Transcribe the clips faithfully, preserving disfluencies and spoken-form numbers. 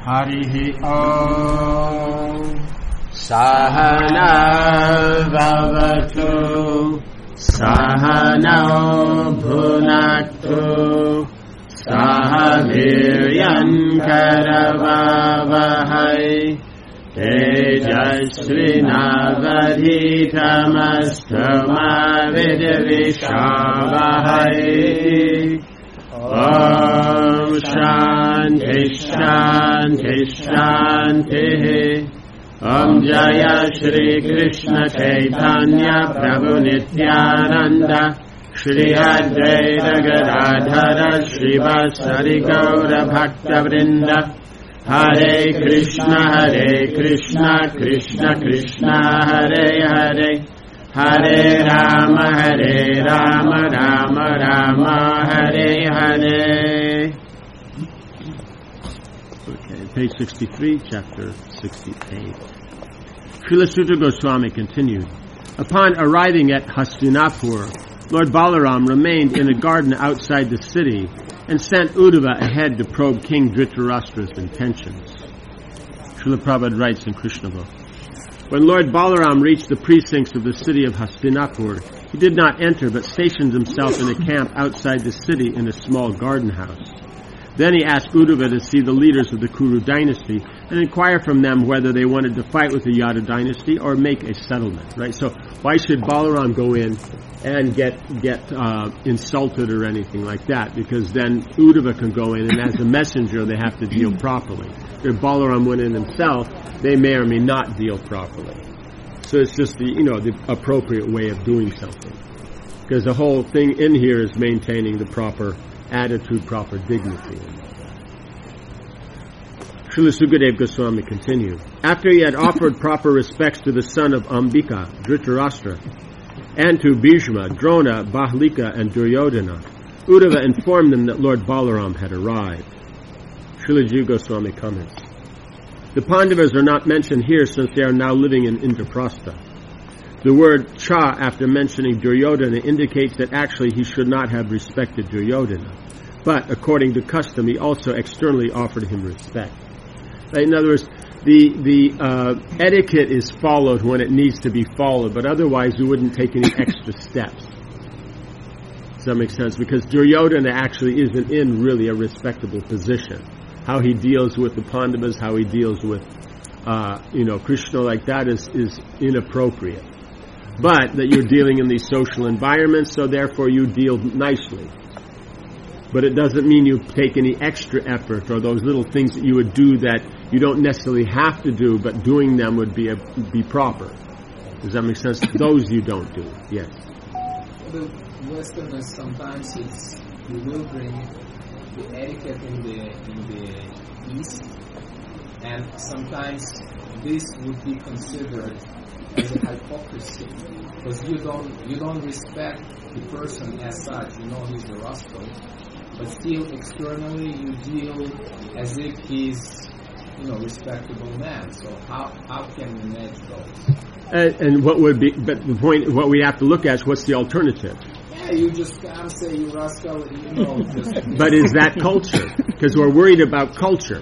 Harihi Om. Sahana Bhavatu Sahana Bhunaktu Saha Viryan Karavavahai Tejasvinavadhitamastrama Vidvishavahai. Om Shanti Shanti Shanti. Om Jaya Shri Krishna Chaitanya Prabhu Nityananda Shri Advaita Gadadhara Srivasari Gaura Bhakta Vrinda. Hare Krishna Hare Krishna Krishna Krishna Hare Hare Hare Rama Hare Rama Rama Rama Hare Hare. Okay, page sixty-three, chapter sixty-eight. Srila Sutta Goswami continued. Upon arriving at Hastinapur, Lord Balaram remained in a garden outside the city and sent Uddhava ahead to probe King Dhritarashtra's intentions. Srila Prabhupada writes in Krishna book. When Lord Balaram reached the precincts of the city of Hastinapur, he did not enter but stationed himself in a camp outside the city in a small garden house. Then he asked Uddhava to see the leaders of the Kuru dynasty and inquire from them whether they wanted to fight with the Yadu dynasty or make a settlement. Right? So why should Balaram go in and get get uh, insulted or anything like that? Because then Uddhava can go in, and as a messenger, they have to deal properly. If Balaram went in himself, they may or may not deal properly. So it's just the you know the appropriate way of doing something. Because the whole thing in here is maintaining the proper attitude, proper dignity. Srila Sukadeva Goswami continued. After he had offered proper respects to the son of Ambika, Dhritarashtra, and to Bhishma, Drona, Bahlika, and Duryodhana, Uddhava informed them that Lord Balaram had arrived. Srila Jiva Goswami comments. The Pandavas are not mentioned here since they are now living in Indraprastha. The word cha after mentioning Duryodhana indicates that actually he should not have respected Duryodhana. But according to custom, he also externally offered him respect. In other words, the the uh, etiquette is followed when it needs to be followed, but otherwise you wouldn't take any extra steps. Does that make sense? Because Duryodhana actually isn't in really a respectable position. How he deals with the Pandavas, how he deals with uh, you know Krishna like that is is inappropriate. But that you're dealing in these social environments, so therefore you deal nicely. But it doesn't mean you take any extra effort or those little things that you would do that you don't necessarily have to do, but doing them would be a, be proper. Does that make sense? Those you don't do. Yes. The Westerners sometimes it's you will bring the etiquette in the in the East, and sometimes this would be considered as a hypocrisy because you don't you don't respect the person as such. You know he's a rascal. But still, externally, you deal as if he's, you know, respectable man. So how how can we match those? And, and what would be? But the point, what we have to look at is what's the alternative. Yeah, you just can't say you rascal. You know. Just but is that culture? Because we're worried about culture.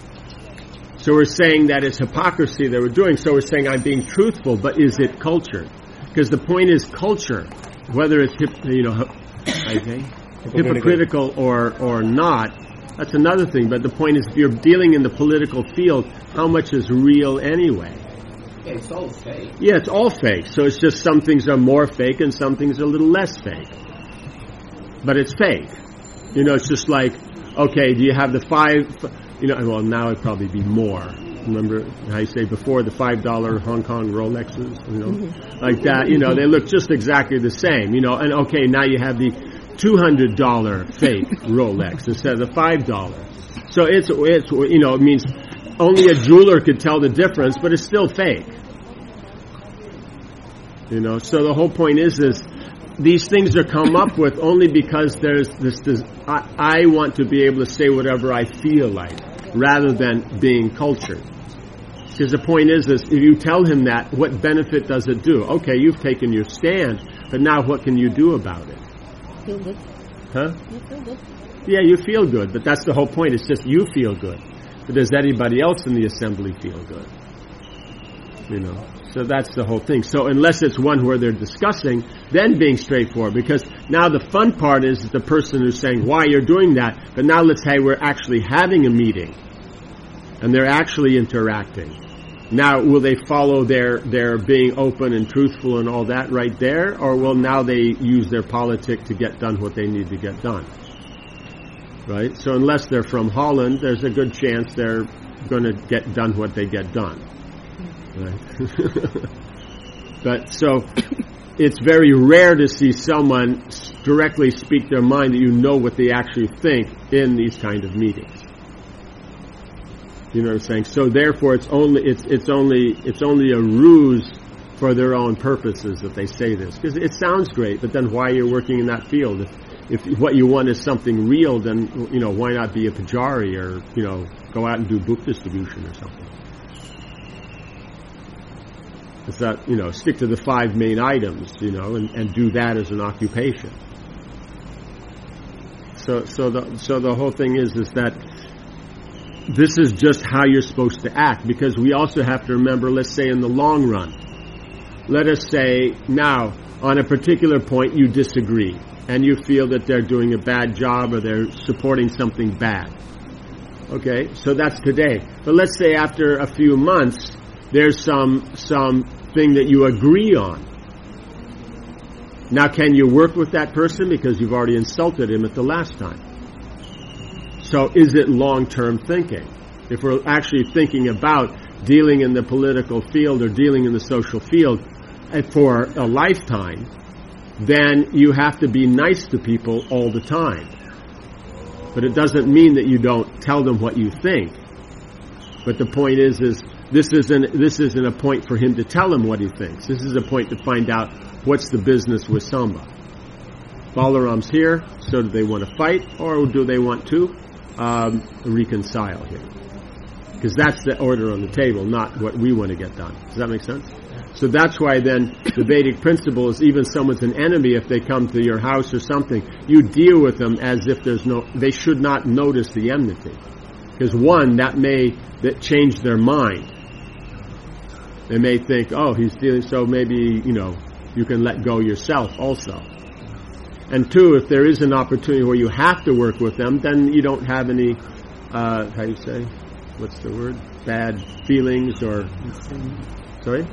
So we're saying that it's hypocrisy that we're doing. So we're saying I'm being truthful, but is it culture? Because the point is culture, whether it's hip, you know, okay. hypocritical or, or not, that's another thing. But the point is, if you're dealing in the political field, how much is real anyway? Yeah, it's all fake. Yeah, it's all fake. So it's just some things are more fake and some things are a little less fake. But it's fake. You know, it's just like, okay, do you have the five, you know, well, now it'd probably be more. Remember how you say before the five dollar Hong Kong Rolexes, you know, like that, you know, they look just exactly the same, you know, and okay, now you have the two hundred dollar fake Rolex instead of the five dollar. So it's, it's, you know, it means only a jeweler could tell the difference, but it's still fake. You know, so the whole point is, is these things are come up with only because there's this, this I, I want to be able to say whatever I feel like, rather than being cultured. Because the point is, is if you tell him that, what benefit does it do? Okay, you've taken your stand, but now what can you do about it? Feel good. Huh? You feel good. Yeah, you feel good, but that's the whole point. It's just you feel good. But does anybody else in the assembly feel good? You know, so that's the whole thing. So unless it's one where they're discussing, then being straightforward, because now the fun part is the person who's saying why you're doing that, but now let's say we're actually having a meeting, and they're actually interacting. Now, will they follow their, their being open and truthful and all that right there, or will now they use their politic to get done what they need to get done? Right? So unless they're from Holland, there's a good chance they're going to get done what they get done. Right? But so it's very rare to see someone directly speak their mind that you know what they actually think in these kind of meetings. You know what I'm saying? So therefore, it's only it's it's only it's only a ruse for their own purposes that they say this, because it sounds great. But then why are you working in that field? If, if what you want is something real, then you know why not be a pujari, or you know go out and do book distribution or something. It's not, you know, stick to the five main items, you know, and, and do that as an occupation. So, so the so the whole thing is is that this is just how you're supposed to act, because we also have to remember, let's say in the long run, let us say now on a particular point you disagree and you feel that they're doing a bad job or they're supporting something bad. Okay, so that's today. But let's say after a few months there's some some thing that you agree on. Now, can you work with that person because you've already insulted him at the last time? So is it long-term thinking? If we're actually thinking about dealing in the political field or dealing in the social field for a lifetime, then you have to be nice to people all the time. But it doesn't mean that you don't tell them what you think. But the point is, is this isn't this isn't a point for him to tell him what he thinks. This is a point to find out what's the business with Samba. Balaram's here, so do they want to fight, or do they want to um, reconcile here? Because that's the order on the table, not what we want to get done. Does that make sense? So that's why then the Vedic principle is, even someone's an enemy, if they come to your house or something, you deal with them as if there's no, they should not notice the enmity. Because one, that may that change their mind. They may think, oh, he's dealing, so maybe, you know, you can let go yourself also. And two, if there is an opportunity where you have to work with them, then you don't have any, uh, how do you say, what's the word? Bad feelings or, sorry?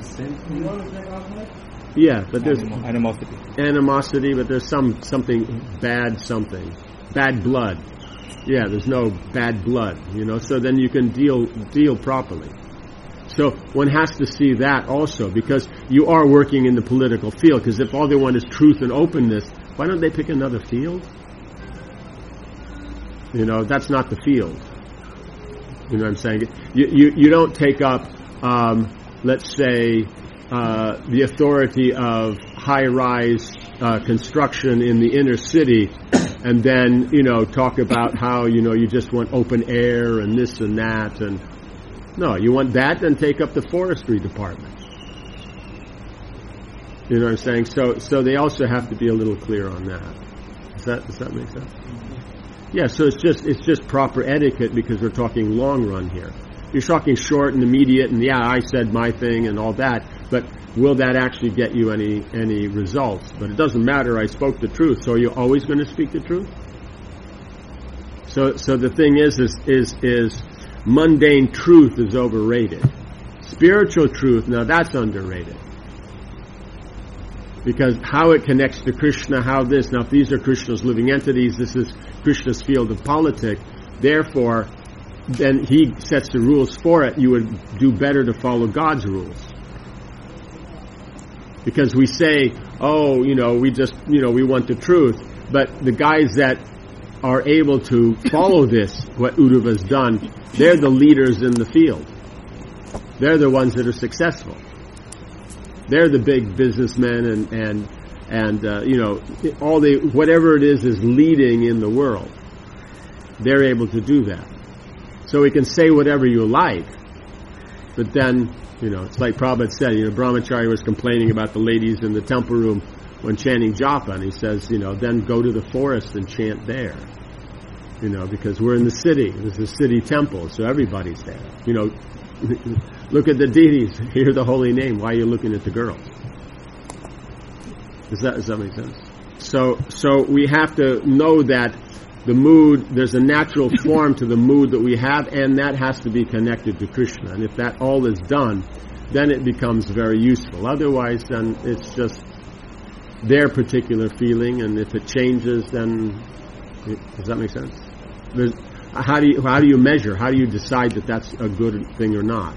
Yeah, but there's animosity. Animosity, but there's some, something bad something. Bad blood. Yeah, there's no bad blood, you know, so then you can deal, deal properly. So one has to see that also, because you are working in the political field, because if all they want is truth and openness, why don't they pick another field? You know, that's not the field. You know what I'm saying? You you, you don't take up, um, let's say, uh, the authority of high-rise uh, construction in the inner city, and then, you know, talk about how, you know, you just want open air and this and that, and no, you want that, then take up the forestry department. You know what I'm saying? So, so they also have to be a little clear on that. Does that does that make sense? Yeah. So it's just it's just proper etiquette, because we're talking long run here. You're talking short and immediate, and yeah, I said my thing and all that. But will that actually get you any any results? But it doesn't matter. I spoke the truth. So are you always going to speak the truth? So so the thing is is is is. Mundane truth is overrated. Spiritual truth, now that's underrated. Because how it connects to Krishna, how this, now if these are Krishna's living entities, this is Krishna's field of politics, therefore, then he sets the rules for it, you would do better to follow God's rules. Because we say, oh, you know, we just, you know, we want the truth, but the guys that are able to follow this, what Uddhava's done, they're the leaders in the field. They're the ones that are successful. They're the big businessmen and and and uh, you know, all the whatever it is is leading in the world. They're able to do that. So we can say whatever you like, but then, you know, it's like Prabhupada said, you know, Brahmachari was complaining about the ladies in the temple room when chanting japa, and he says, you know, then go to the forest and chant there. You know, because we're in the city. There's a city temple, so everybody's there. You know, look at the deities, hear the holy name. Why are you looking at the girls? Does that, does that make sense? So, so we have to know that the mood, there's a natural form to the mood that we have, and that has to be connected to Krishna. And if that all is done, then it becomes very useful. Otherwise, then it's just their particular feeling, and if it changes, then it, does that make sense? There's, how do you how do you measure? How do you decide that that's a good thing or not?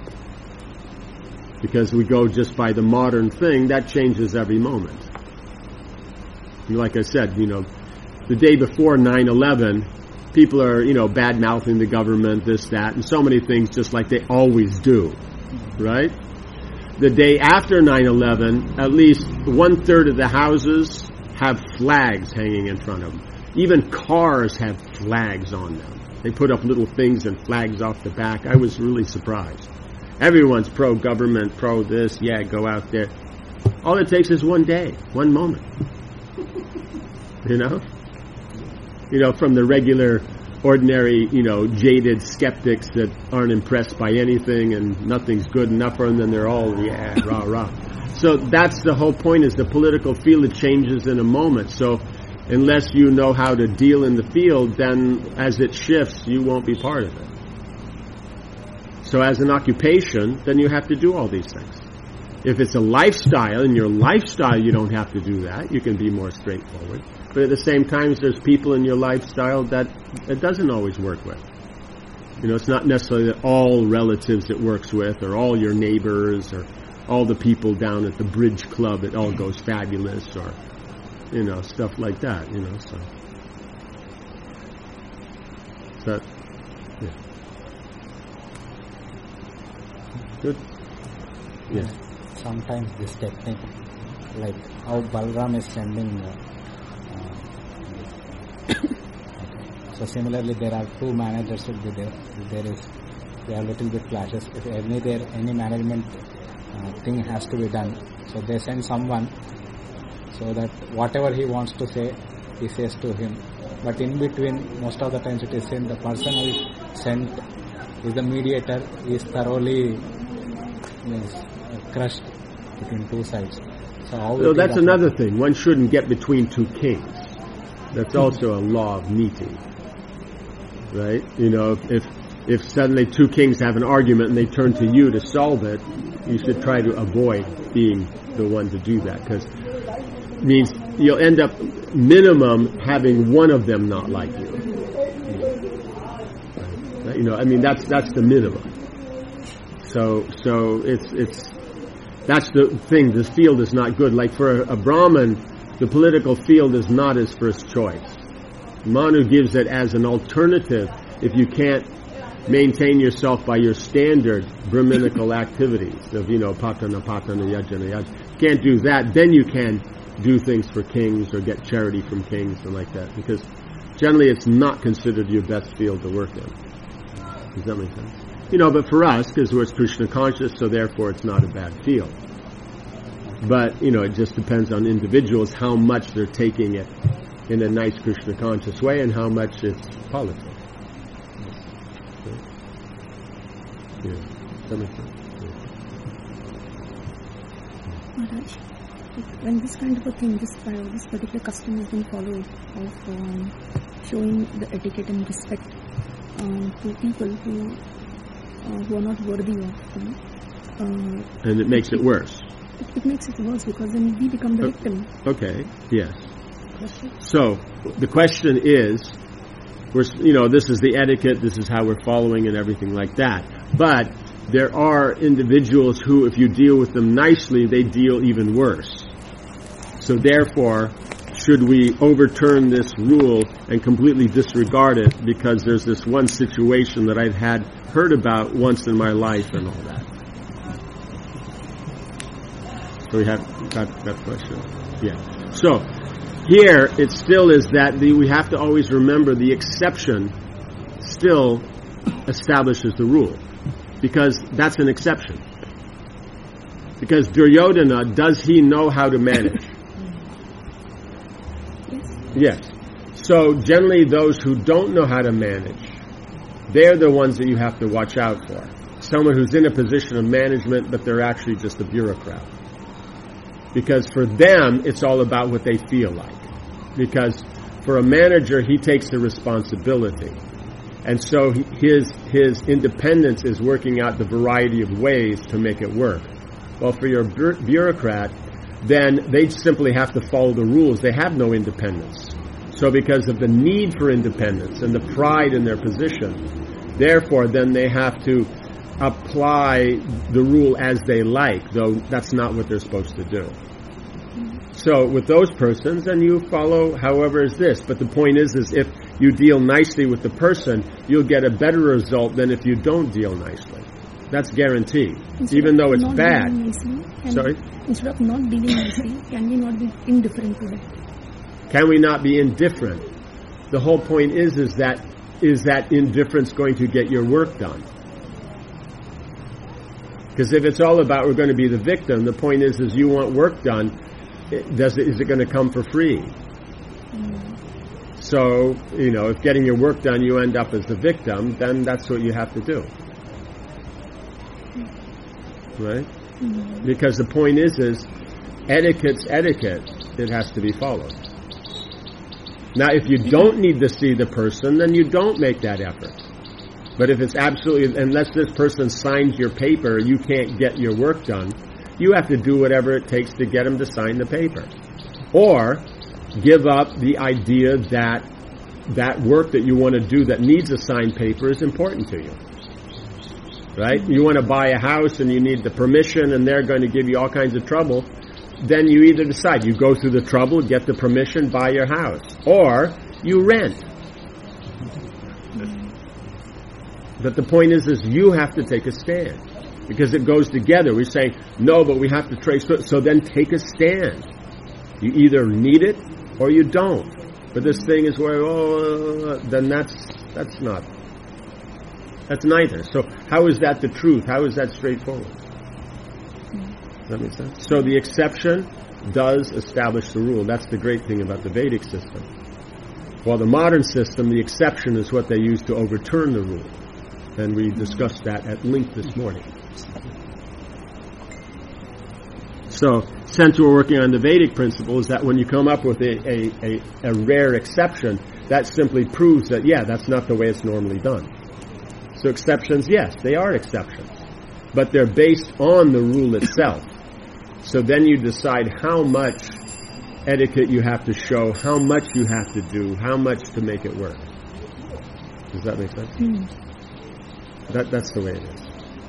Because we go just by the modern thing, that changes every moment. Like I said, you know, the day before nine eleven, people are, you know, bad-mouthing the government, this, that, and so many things just like they always do, right? The day after nine eleven, at least one-third of the houses have flags hanging in front of them. Even cars have flags on them. They put up little things and flags off the back. I was really surprised. Everyone's pro-government, pro-this, yeah, go out there. All it takes is one day, one moment. You know? You know, from the regular, ordinary, you know, jaded skeptics that aren't impressed by anything and nothing's good enough for them, then they're all, yeah, rah, rah. So that's the whole point, is the political field changes in a moment. So unless you know how to deal in the field, then as it shifts, you won't be part of it. So as an occupation, then you have to do all these things. If it's a lifestyle, in your lifestyle you don't have to do that. You can be more straightforward. But at the same time, there's people in your lifestyle that it doesn't always work with. You know, it's not necessarily that all relatives it works with, or all your neighbors, or all the people down at the bridge club, it all goes fabulous, or, you know, stuff like that, you know, so. That, yeah. Good? Yeah. Sometimes this technique, like how Balram is sending, uh, uh, okay. So similarly there are two managers should be there. If there is, there are little bit clashes. If any there, any management uh, thing has to be done, so they send someone so that whatever he wants to say, he says to him. But in between, most of the times it is seen the person who is sent is the mediator, is thoroughly means, uh, crushed between two sides. So how well, that's another thing. One shouldn't get between two kings. That's also a law of meeting, right? You know, if, if if suddenly two kings have an argument and they turn to you to solve it, you should try to avoid being the one to do that, because it means you'll end up minimum having one of them not like you. You know, I mean that's that's the minimum. So so it's it's that's the thing. This field is not good. Like for a, a Brahmin, the political field is not his first choice. Manu gives it as an alternative if you can't maintain yourself by your standard Brahminical activities of, you know, patana, patana, yajana, yajana. Can't do that, then you can do things for kings or get charity from kings and like that, because generally it's not considered your best field to work in. Does that make sense? You know, but for us, because we're Krishna conscious, so therefore it's not a bad field. But, you know, it just depends on individuals how much they're taking it in a nice Krishna conscious way and how much it's politics. Yeah. Does that make sense? Yeah. Maharaj, when this kind of a thing, this, uh, this particular custom has been followed of um, showing the etiquette and respect um, to people who uh, who are not worthy of them. Uh, and it makes it worse. It, it makes it worse because then we become the uh, victim. Okay, yes. Question? So, the question is, we're, you know, this is the etiquette, this is how we're following and everything like that. But there are individuals who, if you deal with them nicely, they deal even worse. So therefore, should we overturn this rule and completely disregard it because there's this one situation that I've had heard about once in my life and all that? So we have that, that question. Yeah. So here it still is that the, we have to always remember the exception still establishes the rule, because that's an exception. Because Duryodhana, does he know how to manage? Yes. Yes. So generally those who don't know how to manage, they're the ones that you have to watch out for. Someone who's in a position of management, but they're actually just a bureaucrat. Because for them, it's all about what they feel like. Because for a manager, he takes the responsibility. And so his his independence is working out the variety of ways to make it work. Well, for your bu- bureaucrat, then they simply have to follow the rules. They have no independence. So because of the need for independence and the pride in their position, therefore then they have to apply the rule as they like, though that's not what they're supposed to do. So with those persons, then you follow however is this. But the point is, is if you deal nicely with the person, you'll get a better result than if you don't deal nicely. That's guaranteed. Instead even though it's not bad. dealing nicely, can Sorry? Instead of not dealing nicely, can we not be indifferent to that? Can we not be indifferent? The whole point is, is that is that indifference going to get your work done? Because if it's all about we're going to be the victim, the point is, is you want work done. Does it, is it going to come for free? Mm. So, you know, if getting your work done, you end up as the victim, then that's what you have to do. Right? Mm. Because the point is, is etiquette's etiquette. It has to be followed. Now, if you don't need to see the person, then you don't make that effort. But if it's absolutely, unless this person signs your paper, you can't get your work done, you have to do whatever it takes to get him to sign the paper. Or give up the idea that that work that you want to do that needs a signed paper is important to you. Right? You want to buy a house and you need the permission and they're going to give you all kinds of trouble. Then you either decide, you go through the trouble, get the permission, buy your house. Or you rent. But the point is, is you have to take a stand. Because it goes together. We say, no, but we have to trace it. So then take a stand. You either need it or you don't. But this thing is where, oh, then that's, that's not. That's neither. So how is that the truth? How is that straightforward? Does that make sense? So the exception does establish the rule. That's the great thing about the Vedic system. While the modern system, the exception is what they use to overturn the rule. And we discussed that at length this morning. So, since we're working on the Vedic principles, that when you come up with a, a, a, a rare exception, that simply proves that, yeah, that's not the way it's normally done. So exceptions, yes, they are exceptions. But they're based on the rule itself. So then you decide how much etiquette you have to show, how much you have to do, how much to make it work. Does that make sense? Mm. That that's the way it is.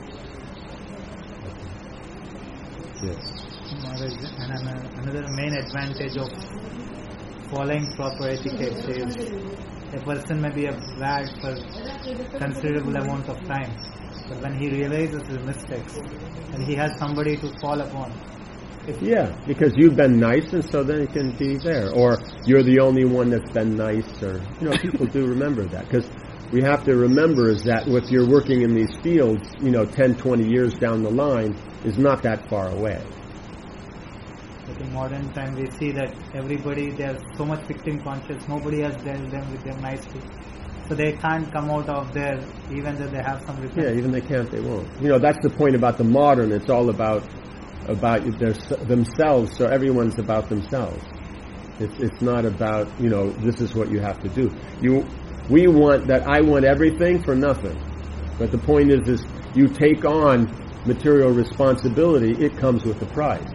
Yes. Another main advantage of following proper etiquette is a person may be a bad for considerable amount of time, but when he realizes his mistakes, and he has somebody to fall upon. If yeah, because you've been nice, and so then it can be there. Or you're the only one that's been nice, or, you know, people do remember that. Because we have to remember is that if you're working in these fields, you know, ten, twenty years down the line is not that far away. But in modern time, we see that everybody, there's so much victim conscious, nobody has dealt them with them nicely. So they can't come out of there, even though they have some repentance. Yeah, even they can't, they won't. You know, that's the point about the modern. It's all about about their, themselves, so everyone's about themselves. It's, it's not about, you know, this is what you have to do. You... We want that I want everything for nothing. But the point is, is you take on material responsibility, it comes with a price.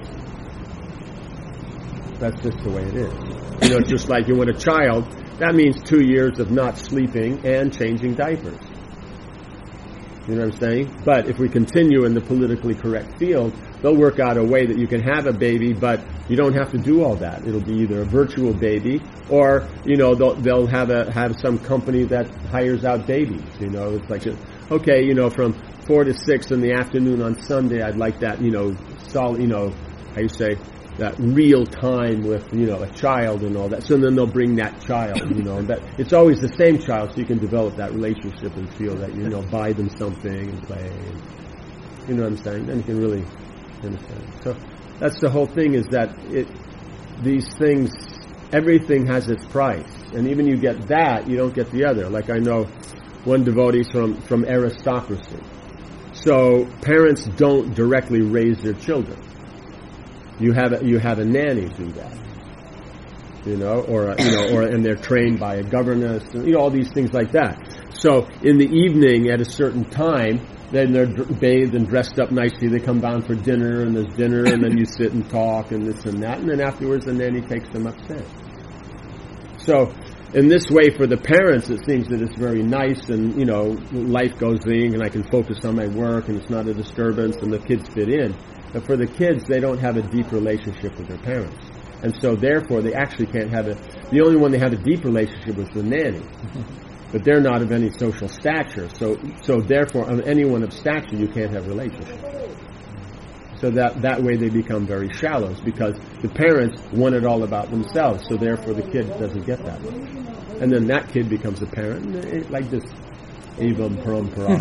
That's just the way it is. You know, just like you want a child, that means two years of not sleeping and changing diapers. You know what I'm saying? But if we continue in the politically correct field, they'll work out a way that you can have a baby, but you don't have to do all that. It'll be either a virtual baby, or, you know, they'll, they'll have a have some company that hires out babies. You know, it's like, okay, you know, from four to six in the afternoon on Sunday, I'd like that, you know, solid, you know, how you say, that real time with, you know, a child and all that. So then they'll bring that child, you know, that it's always the same child, so you can develop that relationship and feel that, you know, buy them something and play. And, you know what I'm saying? Then you can really understand. So that's the whole thing, is that it, these things everything has its price. And even you get that, you don't get the other. Like I know one devotee from, from aristocracy. So parents don't directly raise their children. You have a, you have a nanny do that. You know, or a, you know, or and they're trained by a governess, and, you know, all these things like that. So in the evening at a certain time, then they're dr- bathed and dressed up nicely. They come down for dinner, and there's dinner, and then you sit and talk, and this and that, and then afterwards the nanny takes them upstairs. So in this way, for the parents, it seems that it's very nice, and you know, life goes in, and I can focus on my work, and it's not a disturbance, and the kids fit in. But for the kids, they don't have a deep relationship with their parents. And so therefore they actually can't have a, the only one they have a deep relationship with is the nanny. But they're not of any social stature. So so therefore of anyone of stature you can't have relationship. So that, that way they become very shallow because the parents want it all about themselves. So therefore the kid doesn't get that. And then that kid becomes a parent, and it, like this evam parampara.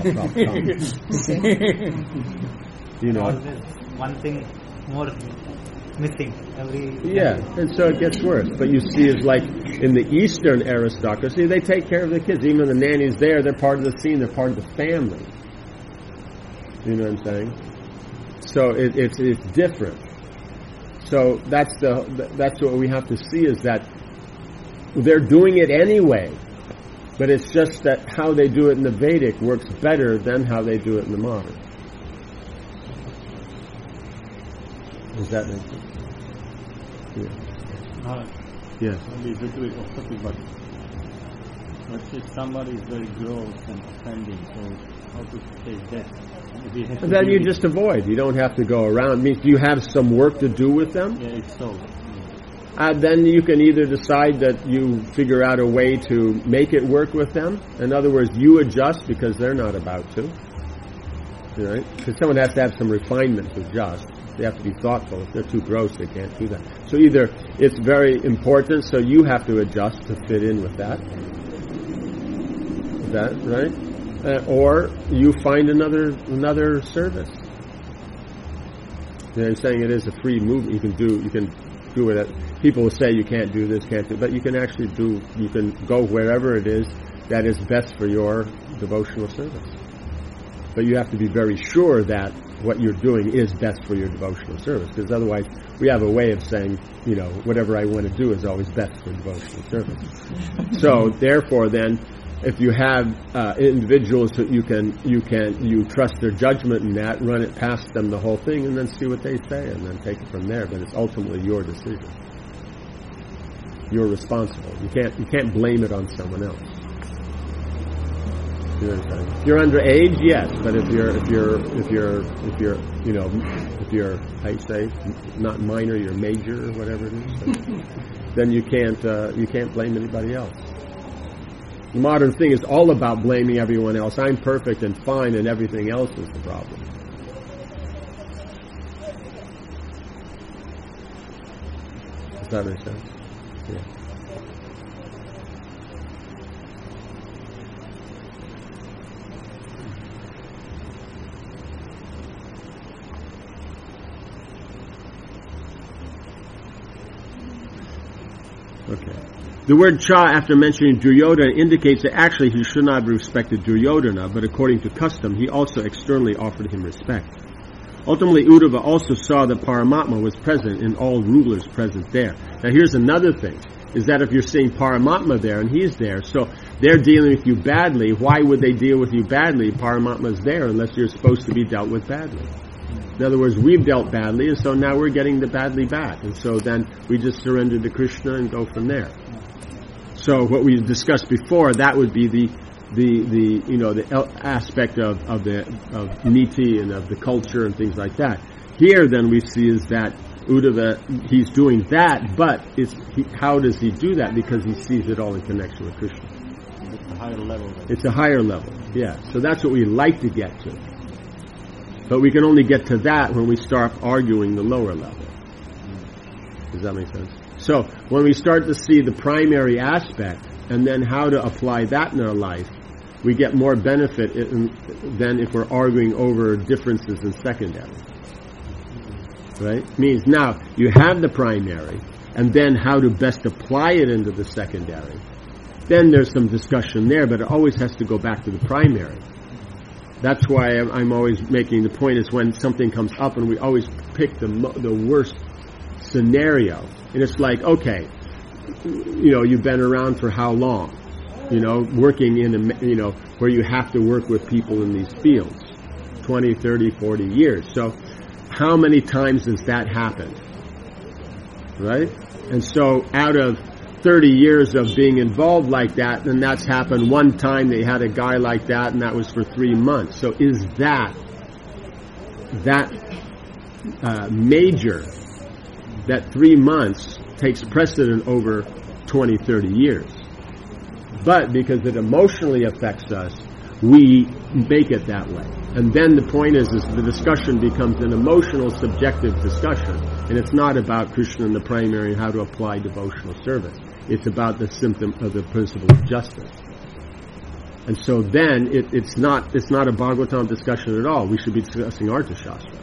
You know. Always one thing more missing every yeah, and so it gets worse. But you see, it's like in the Eastern aristocracy, they take care of the kids. Even when the nanny's there, they're part of the scene. They're part of the family. You know what I'm saying? So it, it's it's different. So that's the that's what we have to see is that they're doing it anyway, but it's just that how they do it in the Vedic works better than how they do it in the modern. Does that make sense? Yeah. Uh, Yes. Maybe a little bit off topic, but let's say somebody is very gross and offending, so how to take that? Maybe it has to Then be you with- just avoid. You don't have to go around. It means you have some work to do with them. Yeah, it's so. Uh, then you can either decide that you figure out a way to make it work with them. In other words, you adjust because they're not about to. Right? Because someone has to have some refinement to adjust. They have to be thoughtful. If they're too gross, they can't do that. So either it's very important, so you have to adjust to fit in with that. Is that right? Uh, or you find another another service. They're saying it is a free movement. You can do you can do it. People will say you can't do this, can't do, but you can actually do. You can go wherever it is that is best for your devotional service. But you have to be very sure that what you're doing is best for your devotional service, because otherwise we have a way of saying, you know, whatever I want to do is always best for devotional service. So therefore then, if you have uh, individuals that you can, you can, you trust their judgment in that, run it past them the whole thing, and then see what they say, and then take it from there. But it's ultimately your decision. You're responsible. You can't, you can't blame it on someone else. You know what I'm saying? If you're underage, yes, but if you're, if you're, if you're, if you're, you know, if you're, how you say, not minor, you're major or whatever it is, then you can't, uh, you can't blame anybody else. The modern thing is all about blaming everyone else. I'm perfect and fine, and everything else is the problem. Does that make sense? Yeah. Okay. The word cha, after mentioning Duryodhana, indicates that actually he should not have respected Duryodhana, but according to custom, he also externally offered him respect. Ultimately, Uddhava also saw that Paramatma was present in all rulers present there. Now here's another thing, is that if you're seeing Paramatma there and he's there, so they're dealing with you badly, why would they deal with you badly? Paramatma's there unless you're supposed to be dealt with badly. In other words, we've dealt badly, and so now we're getting the badly back. And so then we just surrender to Krishna and go from there. So what we discussed before, that would be the, the, the you know, the aspect of, of the, of niti and of the culture and things like that. Here then we see is that Uddhava, he's doing that, but it's, he, how does he do that? Because he sees it all in connection with Krishna. It's a higher level. It's a higher level, yeah. So that's what we like to get to. But we can only get to that when we start arguing the lower level. Does that make sense? So when we start to see the primary aspect and then how to apply that in our life, we get more benefit in, than if we're arguing over differences in secondary. Right? Means now you have the primary, and then how to best apply it into the secondary, then there's some discussion there, but it always has to go back to the primary. That's why I'm always making the point is when something comes up and we always pick the the worst scenario. And it's like, okay, you know, you've been around for how long? You know, working in a, you know, where you have to work with people in these fields. twenty, thirty, forty years. So how many times has that happened? Right? And so out of thirty years of being involved like that, and that's happened one time, they had a guy like that, and that was for three months. So is that that uh, major, that three months takes precedent over twenty, thirty years? But because it emotionally affects us, we make it that way. And then the point is, is the discussion becomes an emotional, subjective discussion. And it's not about Krishna and the primary and how to apply devotional service. It's about the symptom of the principle of justice. And so then it, it's not it's not a Bhagavatam discussion at all. We should be discussing Arthashastra.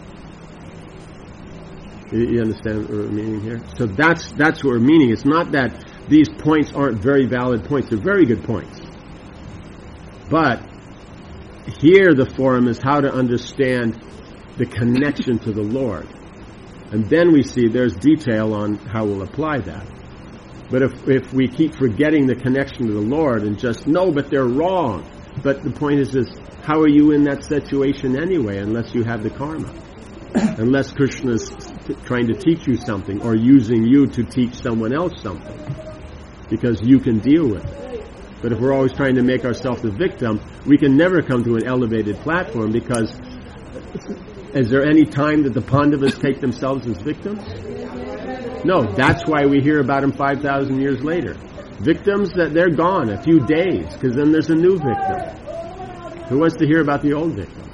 You, you understand what we're meaning here? So that's that's what we're meaning. It's not that these points aren't very valid points. They're very good points. But here the forum is how to understand the connection to the Lord. And then we see there's detail on how we'll apply that. But if if we keep forgetting the connection to the Lord and just, no, but they're wrong. But the point is, is how are you in that situation anyway, unless you have the karma? Unless Krishna's t- trying to teach you something or using you to teach someone else something. Because you can deal with it. But if we're always trying to make ourselves the victim, we can never come to an elevated platform, because is there any time that the Pandavas take themselves as victims? No, that's why we hear about them five thousand years later. Victims, that they're gone a few days, because then there's a new victim. Who wants to hear about the old victim?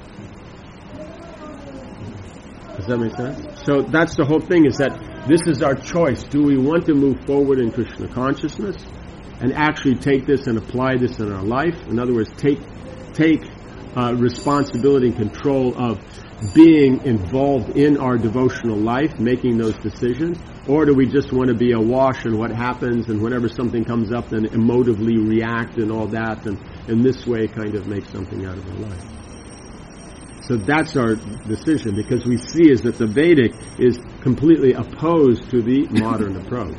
Does that make sense? So that's the whole thing, is that this is our choice. Do we want to move forward in Krishna consciousness and actually take this and apply this in our life? In other words, take take uh, responsibility and control of being involved in our devotional life, making those decisions? Or do we just want to be awash in what happens, and whenever something comes up, then emotively react and all that, and in this way kind of make something out of our life? So that's our decision, because we see is that the Vedic is completely opposed to the modern approach.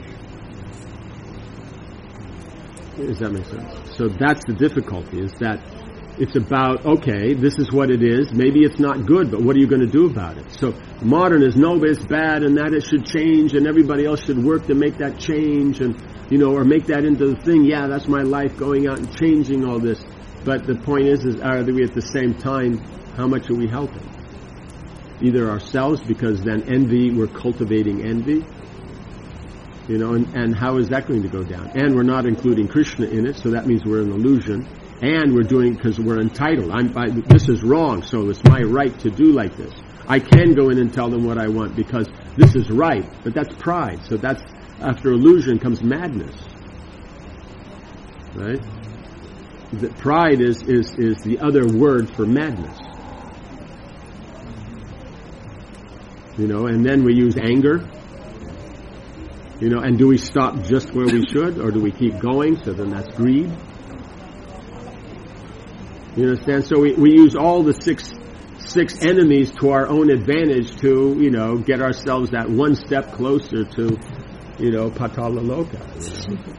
Does that make sense? So that's the difficulty, is that it's about, okay, this is what it is. Maybe it's not good, but what are you going to do about it? So modern is, no, but it's bad, and that it should change, and everybody else should work to make that change, and, you know, or make that into the thing. Yeah, that's my life, going out and changing all this. But the point is, is are we at the same time, how much are we helping? Either ourselves, because then envy, we're cultivating envy. You know, and, and how is that going to go down? And we're not including Krishna in it, so that means we're an illusion. And we're doing because we're entitled. I'm, I, this is wrong, so it's my right to do like this. I can go in and tell them what I want because this is right, but that's pride. So that's, after illusion comes madness. Right? The pride is, is, is the other word for madness. You know, and then we use anger. You know, and do we stop just where we should, or do we keep going? So then that's greed. You understand? So we, we use all the six six enemies to our own advantage to, you know, get ourselves that one step closer to, you know, Patala Loka. You know?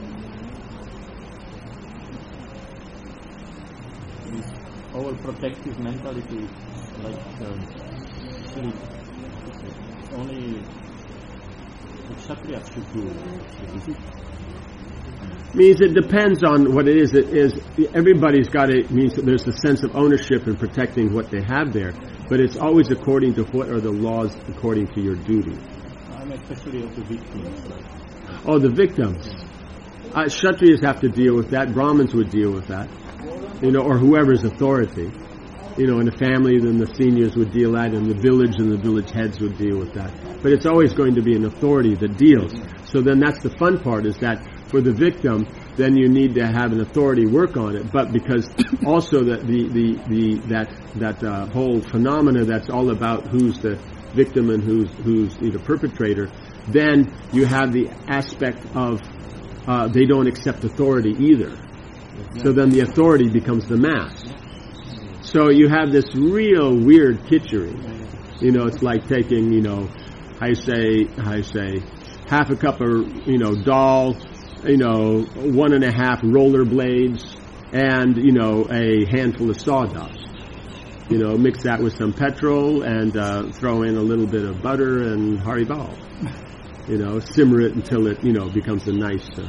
Overprotective mentality, like um, actually, only the Kshatriyas should do. Is it? Means it depends on what it is. It is everybody's got it. Means that there's a sense of ownership in protecting what they have there, but it's always according to what are the laws according to your duty. I'm especially of the victims. Like. Oh, the victims. Uh, Kshatriyas have to deal with that. Brahmins would deal with that, you know, or whoever's authority. You know, in the family, then the seniors would deal that, and the village and the village heads would deal with that. But it's always going to be an authority that deals. So then that's the fun part, is that for the victim, then you need to have an authority work on it. But because also that the, the, the that that uh, whole phenomena that's all about who's the victim and who's who's the perpetrator, then you have the aspect of uh, they don't accept authority either. So then the authority becomes the mass. So you have this real weird kitchery. You know, it's like taking, you know, I say, I say, half a cup of, you know, dal, you know, one and a half roller blades, and, you know, a handful of sawdust. You know, mix that with some petrol and uh, throw in a little bit of butter and haribal. You know, simmer it until it, you know, becomes a nice, uh,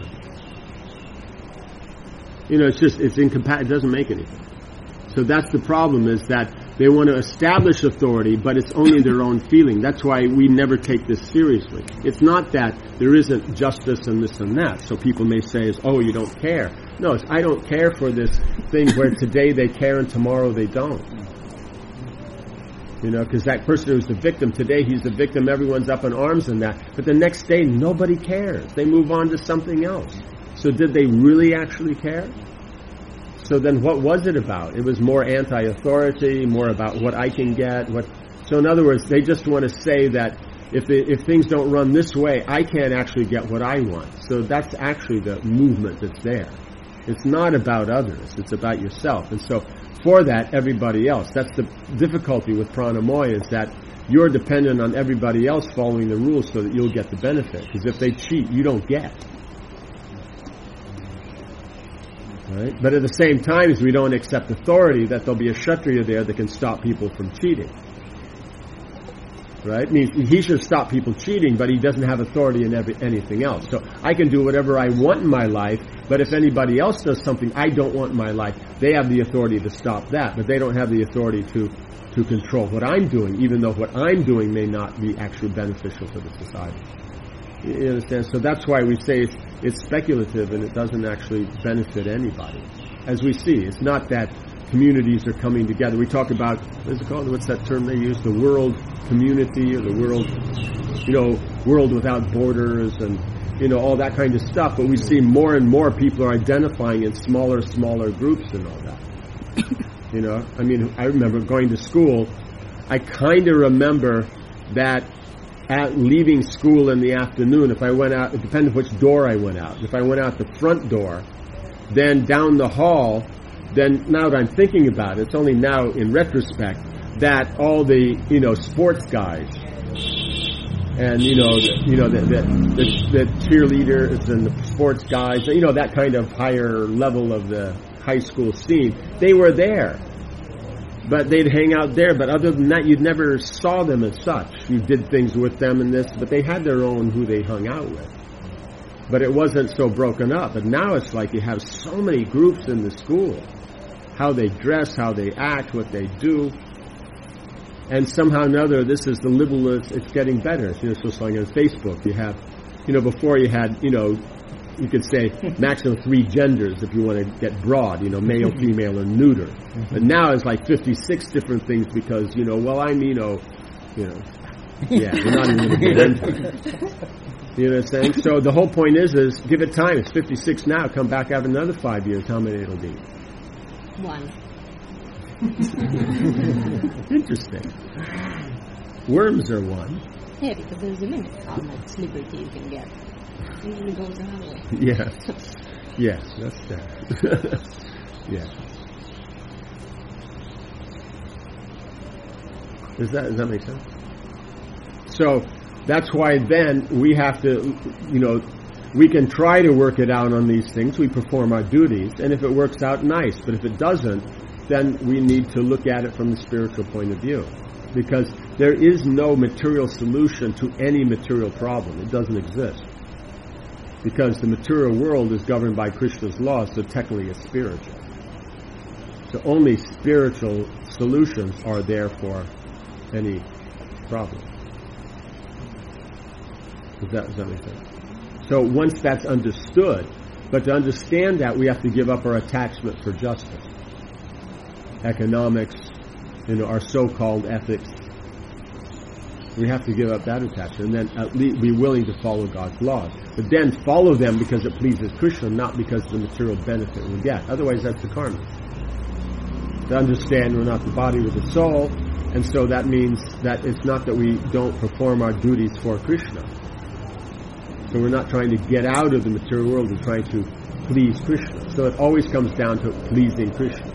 you know, it's just, it's incompatible, it doesn't make anything. So that's the problem, is that they want to establish authority, but it's only their own feeling. That's why we never take this seriously. It's not that there isn't justice and this and that. So people may say, is, oh, you don't care. No, it's, I don't care for this thing where today they care and tomorrow they don't. You know, because that person who's the victim, today he's the victim, everyone's up in arms and that. But the next day, nobody cares. They move on to something else. So did they really actually care? So then what was it about? It was more anti-authority, more about what I can get. What. So in other words, they just want to say that if the, if things don't run this way, I can't actually get what I want. So that's actually the movement that's there. It's not about others. It's about yourself. And so for that, everybody else. That's the difficulty with pranamoya, is that you're dependent on everybody else following the rules so that you'll get the benefit. Because if they cheat, you don't get. Right? But at the same time, as we don't accept authority, that there'll be a Kshatriya there that can stop people from cheating. Right? Means he should stop people cheating, but he doesn't have authority in every, anything else. So I can do whatever I want in my life, but if anybody else does something I don't want in my life, they have the authority to stop that, but they don't have the authority to, to control what I'm doing, even though what I'm doing may not be actually beneficial to the society. You understand? So that's why we say it's, it's speculative and it doesn't actually benefit anybody. As we see, it's not that communities are coming together. We talk about, what's it called? What's that term they use? The world community, or the world, you know, world without borders, and, you know, all that kind of stuff. But we see more and more people are identifying in smaller, smaller groups and all that. You know, I mean, I remember going to school. I kind of remember that at leaving school in the afternoon, if I went out, it depended which door I went out. If I went out the front door, then down the hall, then now that I'm thinking about it, it's only now in retrospect that all the, you know, sports guys and, you know, the, you know, the, the, the, the cheerleaders and the sports guys, you know, that kind of higher level of the high school scene, they were there. But they'd hang out there, but other than that, you never saw them as such. You did things with them and this, but they had their own who they hung out with. But it wasn't so broken up. But now it's like you have so many groups in the school. How they dress, how they act, what they do. And somehow or another, this is the liberalist, it's getting better. You know, so it's like on Facebook, you have, you know, before you had, you know, you could say maximum three genders if you want to get broad, you know, male, female, and neuter. But now it's like fifty-six different things because, you know, well, I'm, you know, you know, yeah, we're not even going to get into it. You know what I'm saying? So the whole point is, is give it time. It's fifty-six now. Come back after another five years. How many it'll be? One. Interesting. Worms are one. Yeah, because there's a limit how much liberty you can get. It usually goes another way. Yes. Yes, that's that. Yeah. Does that, does that make sense? So, that's why then we have to, you know, we can try to work it out on these things. We perform our duties, and if it works out, nice. But if it doesn't, then we need to look at it from the spiritual point of view. Because there is no material solution to any material problem. It doesn't exist. Because the material world is governed by Krishna's laws, so technically it's spiritual. So only spiritual solutions are there for any problem. Does that, does that make sense? So once that's understood, but to understand that, we have to give up our attachment for justice. Economics, you know, our so-called ethics. We have to give up that attachment, and then at least be willing to follow God's laws. But then follow them because it pleases Krishna, not because of the material benefit we get. Otherwise, that's the karma. To understand we're not the body, we're the soul, and so that means that it's not that we don't perform our duties for Krishna. So we're not trying to get out of the material world, we're trying to please Krishna. So it always comes down to pleasing Krishna.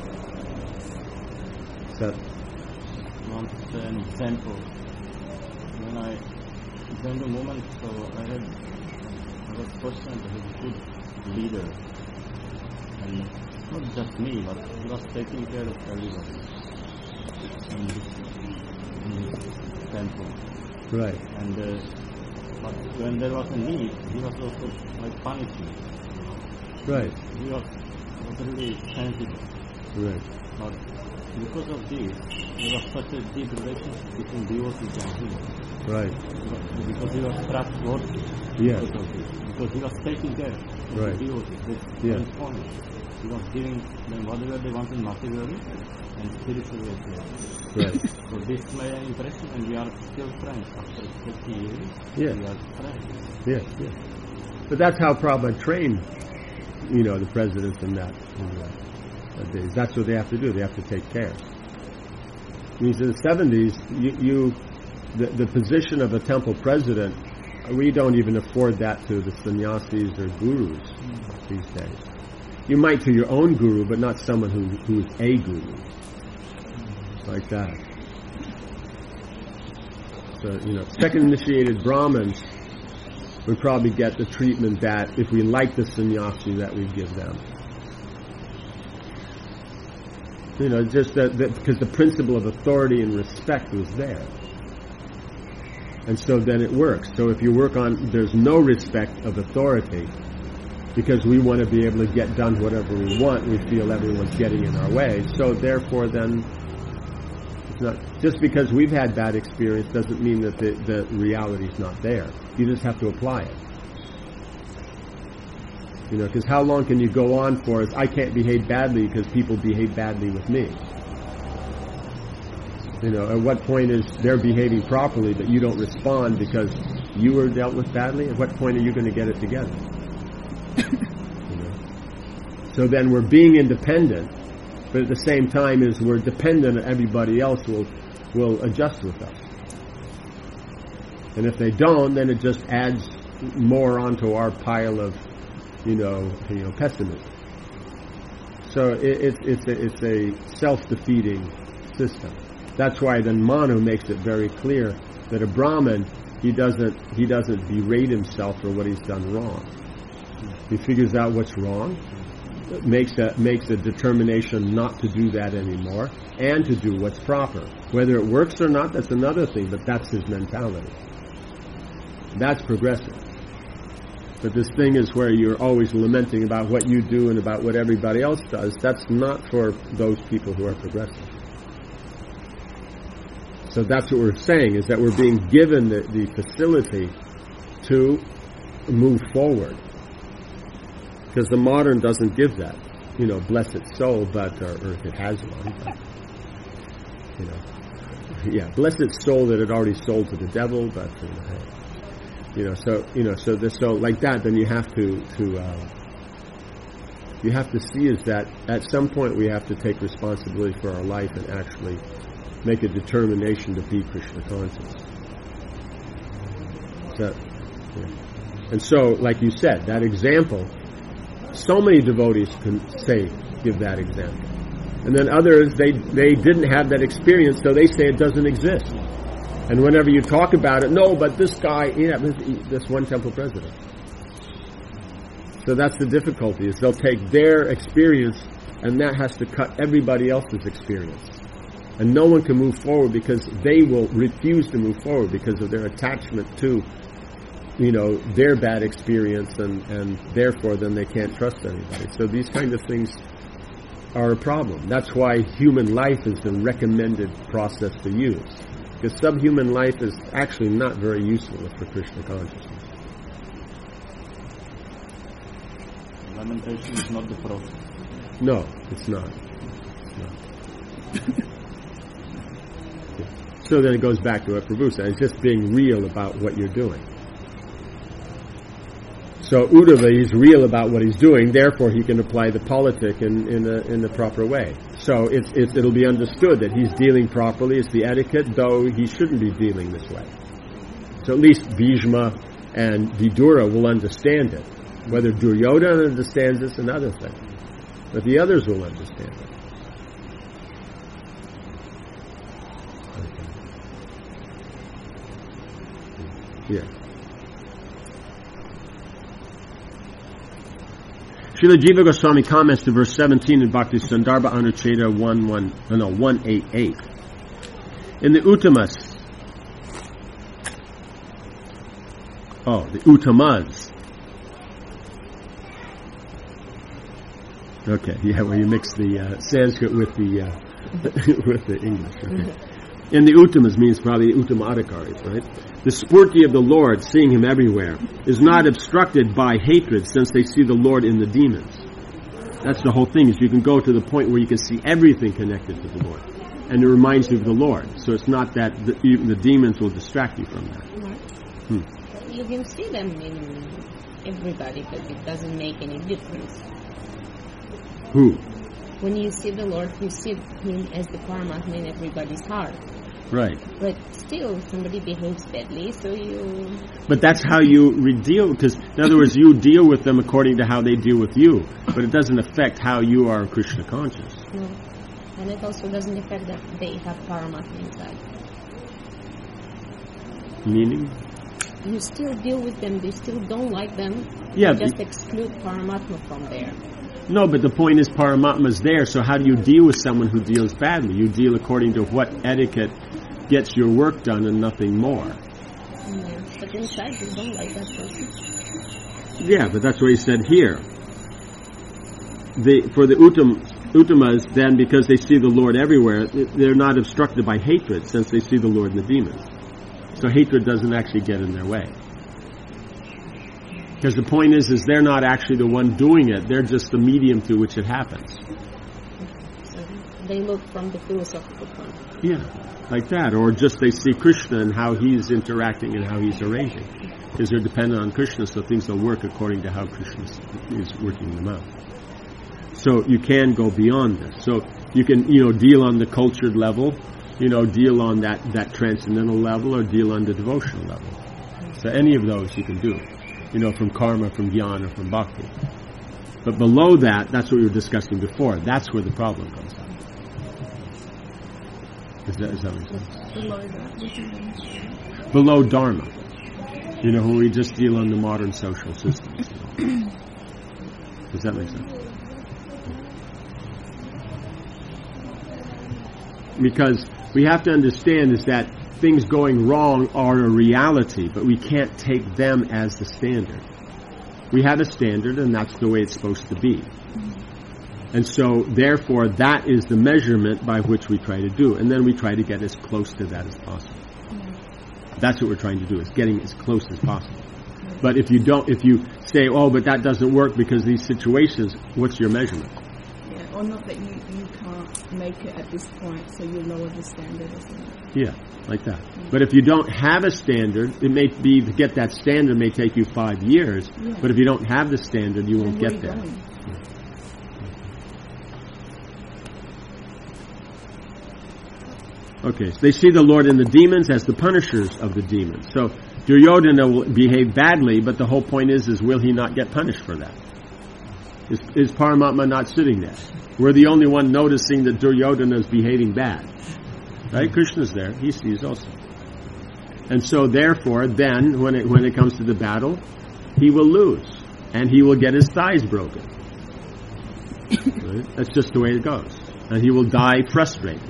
So, want an example. When I joined the movement, so I had I was fortunate to have a good leader, and not just me, but he was taking care of everybody in this, in this temple. right, And uh, but when there was a need, he was also like punishing. right, He was, was really sensitive. right, But because of this, there was such a deep relationship between devotees and him. right, Because he was trustworthy. yes, Because of this. Because he was taking care of Right. the devotees. That's Yeah. very important. He was giving them whatever they wanted materially and spiritually as well. right, So this made an impression, and we are still friends after fifty years. Yes. We are friends. yes, yes. But that's how Prabhupada trained, you know, the presidents in that, in that, that days. That's what they have to do. They have to take care. Means in the seventies, you, you the, the position of a temple president, we don't even afford that to the sannyasis or gurus these days. You might to your own guru, but not someone who who is a guru. Like that. So, you know, second initiated Brahmins would probably get the treatment that if we like the sannyasi that we give them. You know, just that, that because the principle of authority and respect was there. And so then it works. So if you work on, there's no respect of authority because we want to be able to get done whatever we want. We feel everyone's getting in our way. So therefore then, it's not, just because we've had bad experience doesn't mean that the, the reality's not there. You just have to apply it. You know, because how long can you go on for is, I can't behave badly because people behave badly with me. You know, at what point is they're behaving properly but you don't respond because you were dealt with badly? At what point are you going to get it together? You know? So then we're being independent, but at the same time is we're dependent on everybody else will will adjust with us. And if they don't, then it just adds more onto our pile of, you know, you know, pessimism. So it, it, it's a, it's a self-defeating system. That's why then Manu makes it very clear that a Brahmin, he doesn't he doesn't berate himself for what he's done wrong. He figures out what's wrong, makes a makes a determination not to do that anymore, and to do what's proper. Whether it works or not, that's another thing, but that's his mentality. That's progressive. But this thing is where you're always lamenting about what you do and about what everybody else does. That's not for those people who are progressive. So that's what we're saying, is that we're being given the, the facility to move forward. Because the modern doesn't give that. You know, bless its soul, but, or, or if it has one, but, you know, yeah, bless its soul that it already sold to the devil, but, you know, hey. You know, so, you know, so this, so like that, then you have to, to, uh, you have to see is that at some point we have to take responsibility for our life and actually make a determination to be Krishna conscious. So, yeah. And so, like you said, that example, so many devotees can say, give that example. And then others, they, they didn't have that experience, so they say it doesn't exist. And whenever you talk about it, no, but this guy, yeah, this, this one temple president. So that's the difficulty, is they'll take their experience, and that has to cut everybody else's experience. And no one can move forward because they will refuse to move forward because of their attachment to, you know, their bad experience, and, and therefore then they can't trust anybody. So these kind of things are a problem. That's why human life is the recommended process to use. Because subhuman life is actually not very useful for Krishna consciousness. Lamentation is not the process. No, it's not. It's not. Yeah. So then it goes back to what Prabhu said. It's just being real about what you're doing. So Uddhava, he's real about what he's doing, therefore he can apply the politic in, in, a, in the proper way. So it's, it's, it'll be understood that he's dealing properly, it's the etiquette, though he shouldn't be dealing this way. So at least Bhishma And Vidura will understand it. Whether Duryodhana understands this, another thing. But the others will understand it. Yeah. Srila Jiva Goswami comments to verse seventeen in Bhakti Sandarbha Anucheda one one no one eight eight. In the Uttamas, oh, the Uttamas. Okay, yeah, where you mix the uh, Sanskrit with the uh, with the English. Okay. And the Uttamas means probably Uttama Adhikaris, right? The spurti of the Lord, seeing Him everywhere, is not obstructed by hatred, since they see the Lord in the demons. That's the whole thing, is you can go to the point where you can see everything connected to the Lord. And it reminds you of the Lord. So it's not that the, even the demons will distract you from that. Hmm. You can see them in everybody, but it doesn't make any difference. Who? When you see the Lord, you see Him as the Paramatma in everybody's heart. Right. But still, somebody behaves badly, so you... But that's how you re- deal, because in other words, you deal with them according to how they deal with you. But it doesn't affect how you are Krishna conscious. No. And it also doesn't affect that they have Paramatma inside. Meaning? You still deal with them, they still don't like them. Yeah. You just exclude Paramatma from there. No, but the point is Paramatma is there, so how do you deal with someone who deals badly? You deal according to what etiquette gets your work done and nothing more. Yeah, but inside you don't like that person. Yeah, but that's what he said here. The, for the uttam, uttamas, then, because they see the Lord everywhere, they're not obstructed by hatred, since they see the Lord in the demons. So hatred doesn't actually get in their way. Because the point is, is they're not actually the one doing it, they're just the medium through which it happens. So they look from the philosophical point. Yeah, like that. Or just they see Krishna and how He's interacting and how He's arranging. Because they're dependent on Krishna, so things will work according to how Krishna is working them out. So you can go beyond this. So you can, you know, deal on the cultured level, you know, deal on that, that transcendental level, or deal on the devotional level. So any of those you can do. You know, from karma, from jnana, or from bhakti. But below that, that's what we were discussing before. That's where the problem comes out. Is that, is that what you're saying? Below dharma. You know, when we just deal on the modern social systems. Does that make sense? Because we have to understand is that things going wrong are a reality, but we can't take them as the standard. We have a standard, and that's the way it's supposed to be. And so, therefore, that is the measurement by which we try to do. And then we try to get as close to that as possible. That's what we're trying to do, is getting as close as possible. But if you don't, if you say, oh, but that doesn't work because these situations, what's your measurement? Yeah, or not that you, you can't make it at this point, so you lower the standard or something. Yeah, like that. But if you don't have a standard, it may be, to get that standard may take you five years, yeah. But if you don't have the standard, you won't get there. Going? Okay, so they see the Lord in the demons as the punishers of the demons. So Duryodhana will behave badly, but the whole point is, is will he not get punished for that? Is, is Paramatma not sitting there? We're the only one noticing that Duryodhana is behaving bad. Right? Krishna's there. He sees also. And so therefore, then, when it, when it comes to the battle, he will lose. And he will get his thighs broken. Right? That's just the way it goes. And he will die frustrated.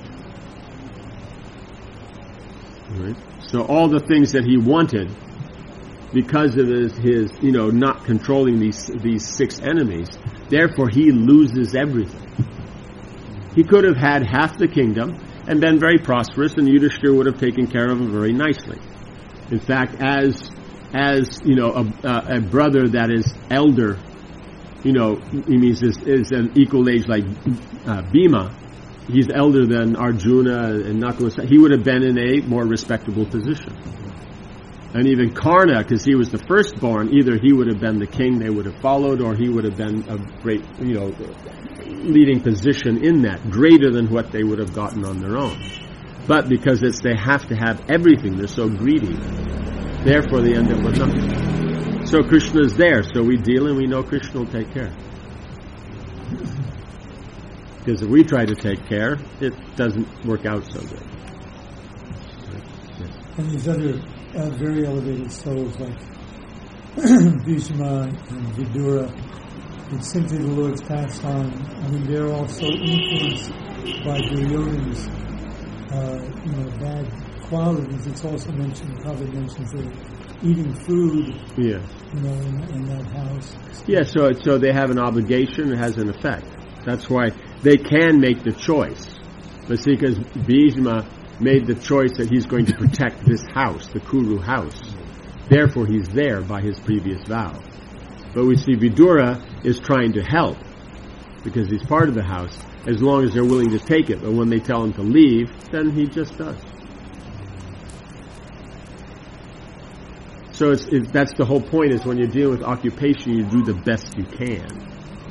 Right? So all the things that he wanted, because of his, his, you know, not controlling these these six enemies, therefore he loses everything. He could have had half the kingdom and been very prosperous, and Yudhishthira would have taken care of him very nicely. In fact, as as you know, a, a brother that is elder, you know, he means is, is an equal age like uh, Bhima. He's elder than Arjuna and Nakula. He would have been in a more respectable position. And even Karna, because he was the firstborn, either he would have been the king they would have followed, or he would have been a great, you know, leading position in that, greater than what they would have gotten on their own. But because it's they have to have everything, they're so greedy. Therefore, they end up with nothing. So Krishna is there, so we deal and we know Krishna will take care. Because if we try to take care, it doesn't work out so good. And these other uh, very elevated souls like Bhishma and Vidura, it's simply the Lord's pastime. I mean, they're also influenced by Duryodhana's, uh, you know, bad qualities. It's also mentioned, Prabhupada mentions that eating food, yeah. you know, in, in that house. Yeah, so so they have an obligation, it has an effect. That's why they can make the choice. But see, because Bhishma made the choice that he's going to protect this house, the Kuru house. Therefore, he's there by his previous vow. But we see Vidura is trying to help because he's part of the house, as long as they're willing to take it. But when they tell him to leave, then he just does. So it's, it, that's the whole point, is when you're dealing with occupation, you do the best you can.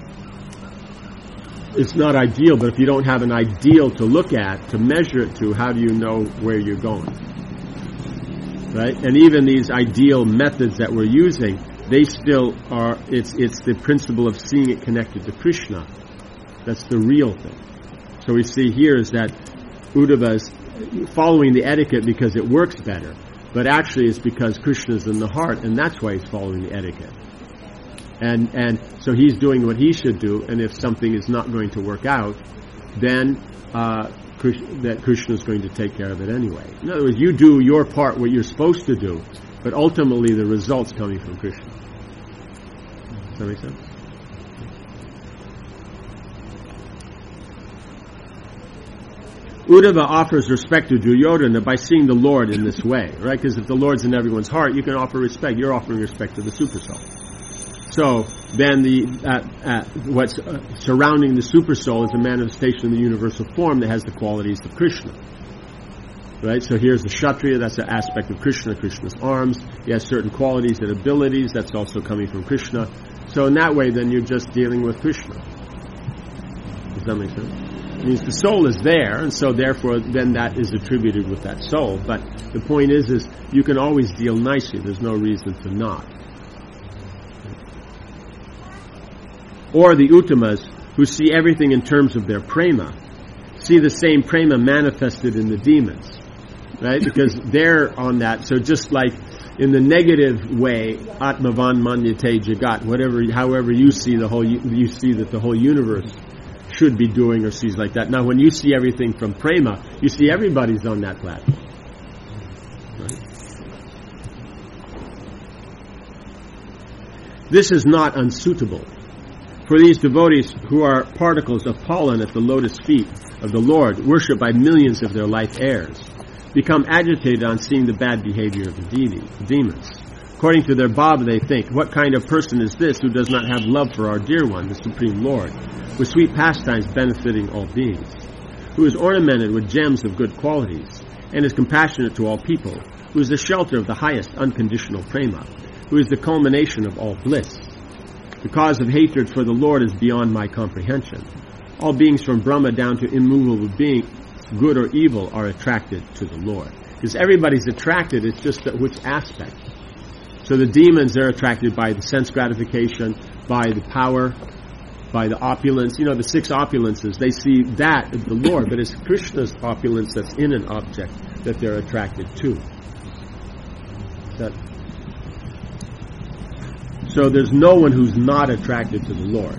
It's not ideal, but if you don't have an ideal to look at, to measure it to, how do you know where you're going? Right? And even these ideal methods that we're using, they still are, it's it's the principle of seeing it connected to Krishna. That's the real thing. So we see here is that Uddhava is following the etiquette because it works better, but actually it's because Krishna's in the heart, and that's why he's following the etiquette. And and so he's doing what he should do, and if something is not going to work out, then uh, Krishna, that Krishna is going to take care of it anyway. In other words, you do your part, what you're supposed to do, but ultimately the result's coming from Krishna. Does that make sense? Uddhava offers respect to Duryodhana by seeing the Lord in this way, right? Because if the Lord's in everyone's heart, you can offer respect. You're offering respect to the Supersoul. So then the uh, uh, what's uh, surrounding the Supersoul is a manifestation of the universal form that has the qualities of Krishna. Right? So here's the Kshatriya, that's an aspect of Krishna, Krishna's arms. He has certain qualities and abilities, that's also coming from Krishna. So in that way, then you're just dealing with Krishna. Does that make sense? It means the soul is there, and so therefore then that is attributed with that soul. But the point is, is you can always deal nicely. There's no reason to not. Or the Uttamas, who see everything in terms of their prema, see the same prema manifested in the demons. Right? Because they're on that. So just like in the negative way, Atmavan Manyate Jagat, whatever, however you see the whole, you see that the whole universe should be doing or sees like that. Now when you see everything from prema, you see everybody's on that platform. Right? This is not unsuitable. For these devotees who are particles of pollen at the lotus feet of the Lord, worshipped by millions of their life heirs, become agitated on seeing the bad behavior of the de- demons. According to their bhava, they think, what kind of person is this who does not have love for our dear one, the Supreme Lord, with sweet pastimes benefiting all beings, who is ornamented with gems of good qualities, and is compassionate to all people, who is the shelter of the highest unconditional prema, who is the culmination of all bliss. The cause of hatred for the Lord is beyond my comprehension. All beings from Brahma down to immovable beings, good or evil, are attracted to the Lord. Because everybody's attracted, it's just that which aspect. So the demons are attracted by the sense gratification, by the power, by the opulence. You know, the six opulences, they see that in the Lord, but it's Krishna's opulence that's in an object that they're attracted to. That, so there's no one who's not attracted to the Lord.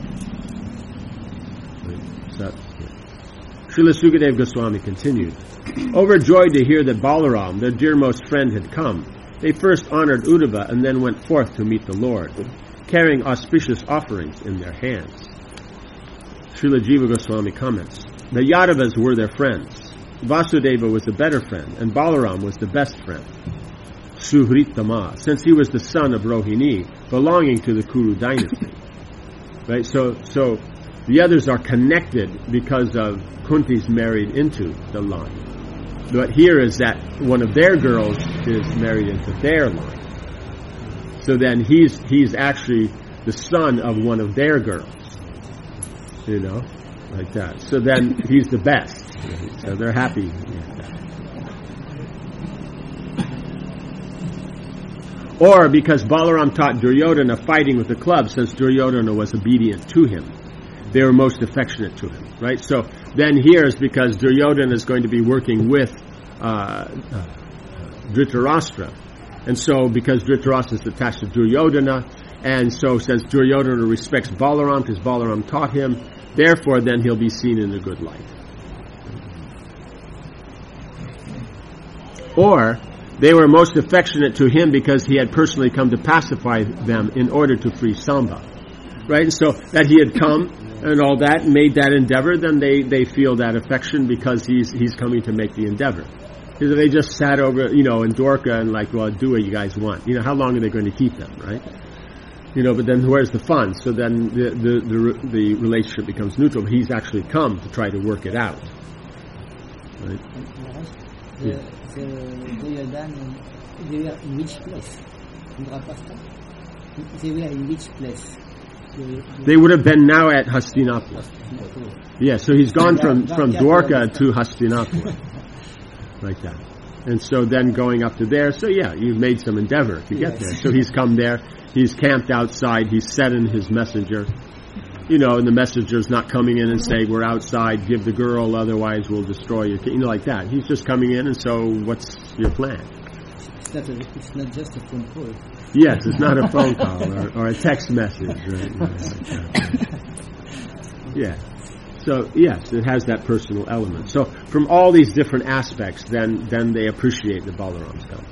That, Srila Sukadeva Goswami continued, overjoyed to hear that Balaram, their dearmost friend, had come, they first honored Uddhava and then went forth to meet the Lord, carrying auspicious offerings in their hands. Srila Jiva Goswami comments, the Yadavas were their friends. Vasudeva was the better friend, and Balaram was the best friend. Suhritama, since he was the son of Rohini, belonging to the Kuru dynasty. Right? So, so the others are connected because of Kunti's married into the line. But here is that one of their girls is married into their line. So then he's he's actually the son of one of their girls. You know? Like that. So then he's the best. So they're happy with that. Or because Balaram taught Duryodhana fighting with the club, since Duryodhana was obedient to him, they were most affectionate to him, right? So then here is because Duryodhana is going to be working with uh, uh, Dhritarashtra. And so because Dhritarashtra is attached to Duryodhana, and so since Duryodhana respects Balaram because Balaram taught him, therefore then he'll be seen in a good light. Or they were most affectionate to him because he had personally come to pacify them in order to free Samba. Right? And so that he had come and all that and made that endeavor, then they, they feel that affection because he's he's coming to make the endeavor. Because if they just sat over, you know, in Dwarka and like, well, do what you guys want. You know, how long are they going to keep them, right? You know, but then where's the fun? So then the the the, the relationship becomes neutral. He's actually come to try to work it out. Right? The, the Duryodhana, they were in which place? Indraprastha? They were in which place? They, they would have been now at Hastinapur. Yeah, so he's gone from, from Dwarka to Hastinapur. Like that. And so then going up to there, so yeah, you've made some endeavor to get there. So he's come there, he's camped outside, he's set in his messenger. You know, and the messenger's not coming in and saying, we're outside, give the girl, otherwise we'll destroy your king. You know, like that. He's just coming in, and so what's your plan? It's not, a, it's not just a phone call. Yes, it's not a phone call or, or a text message, right? Yeah. So, yes, it has that personal element. So, from all these different aspects, then then they appreciate the Balaram's help.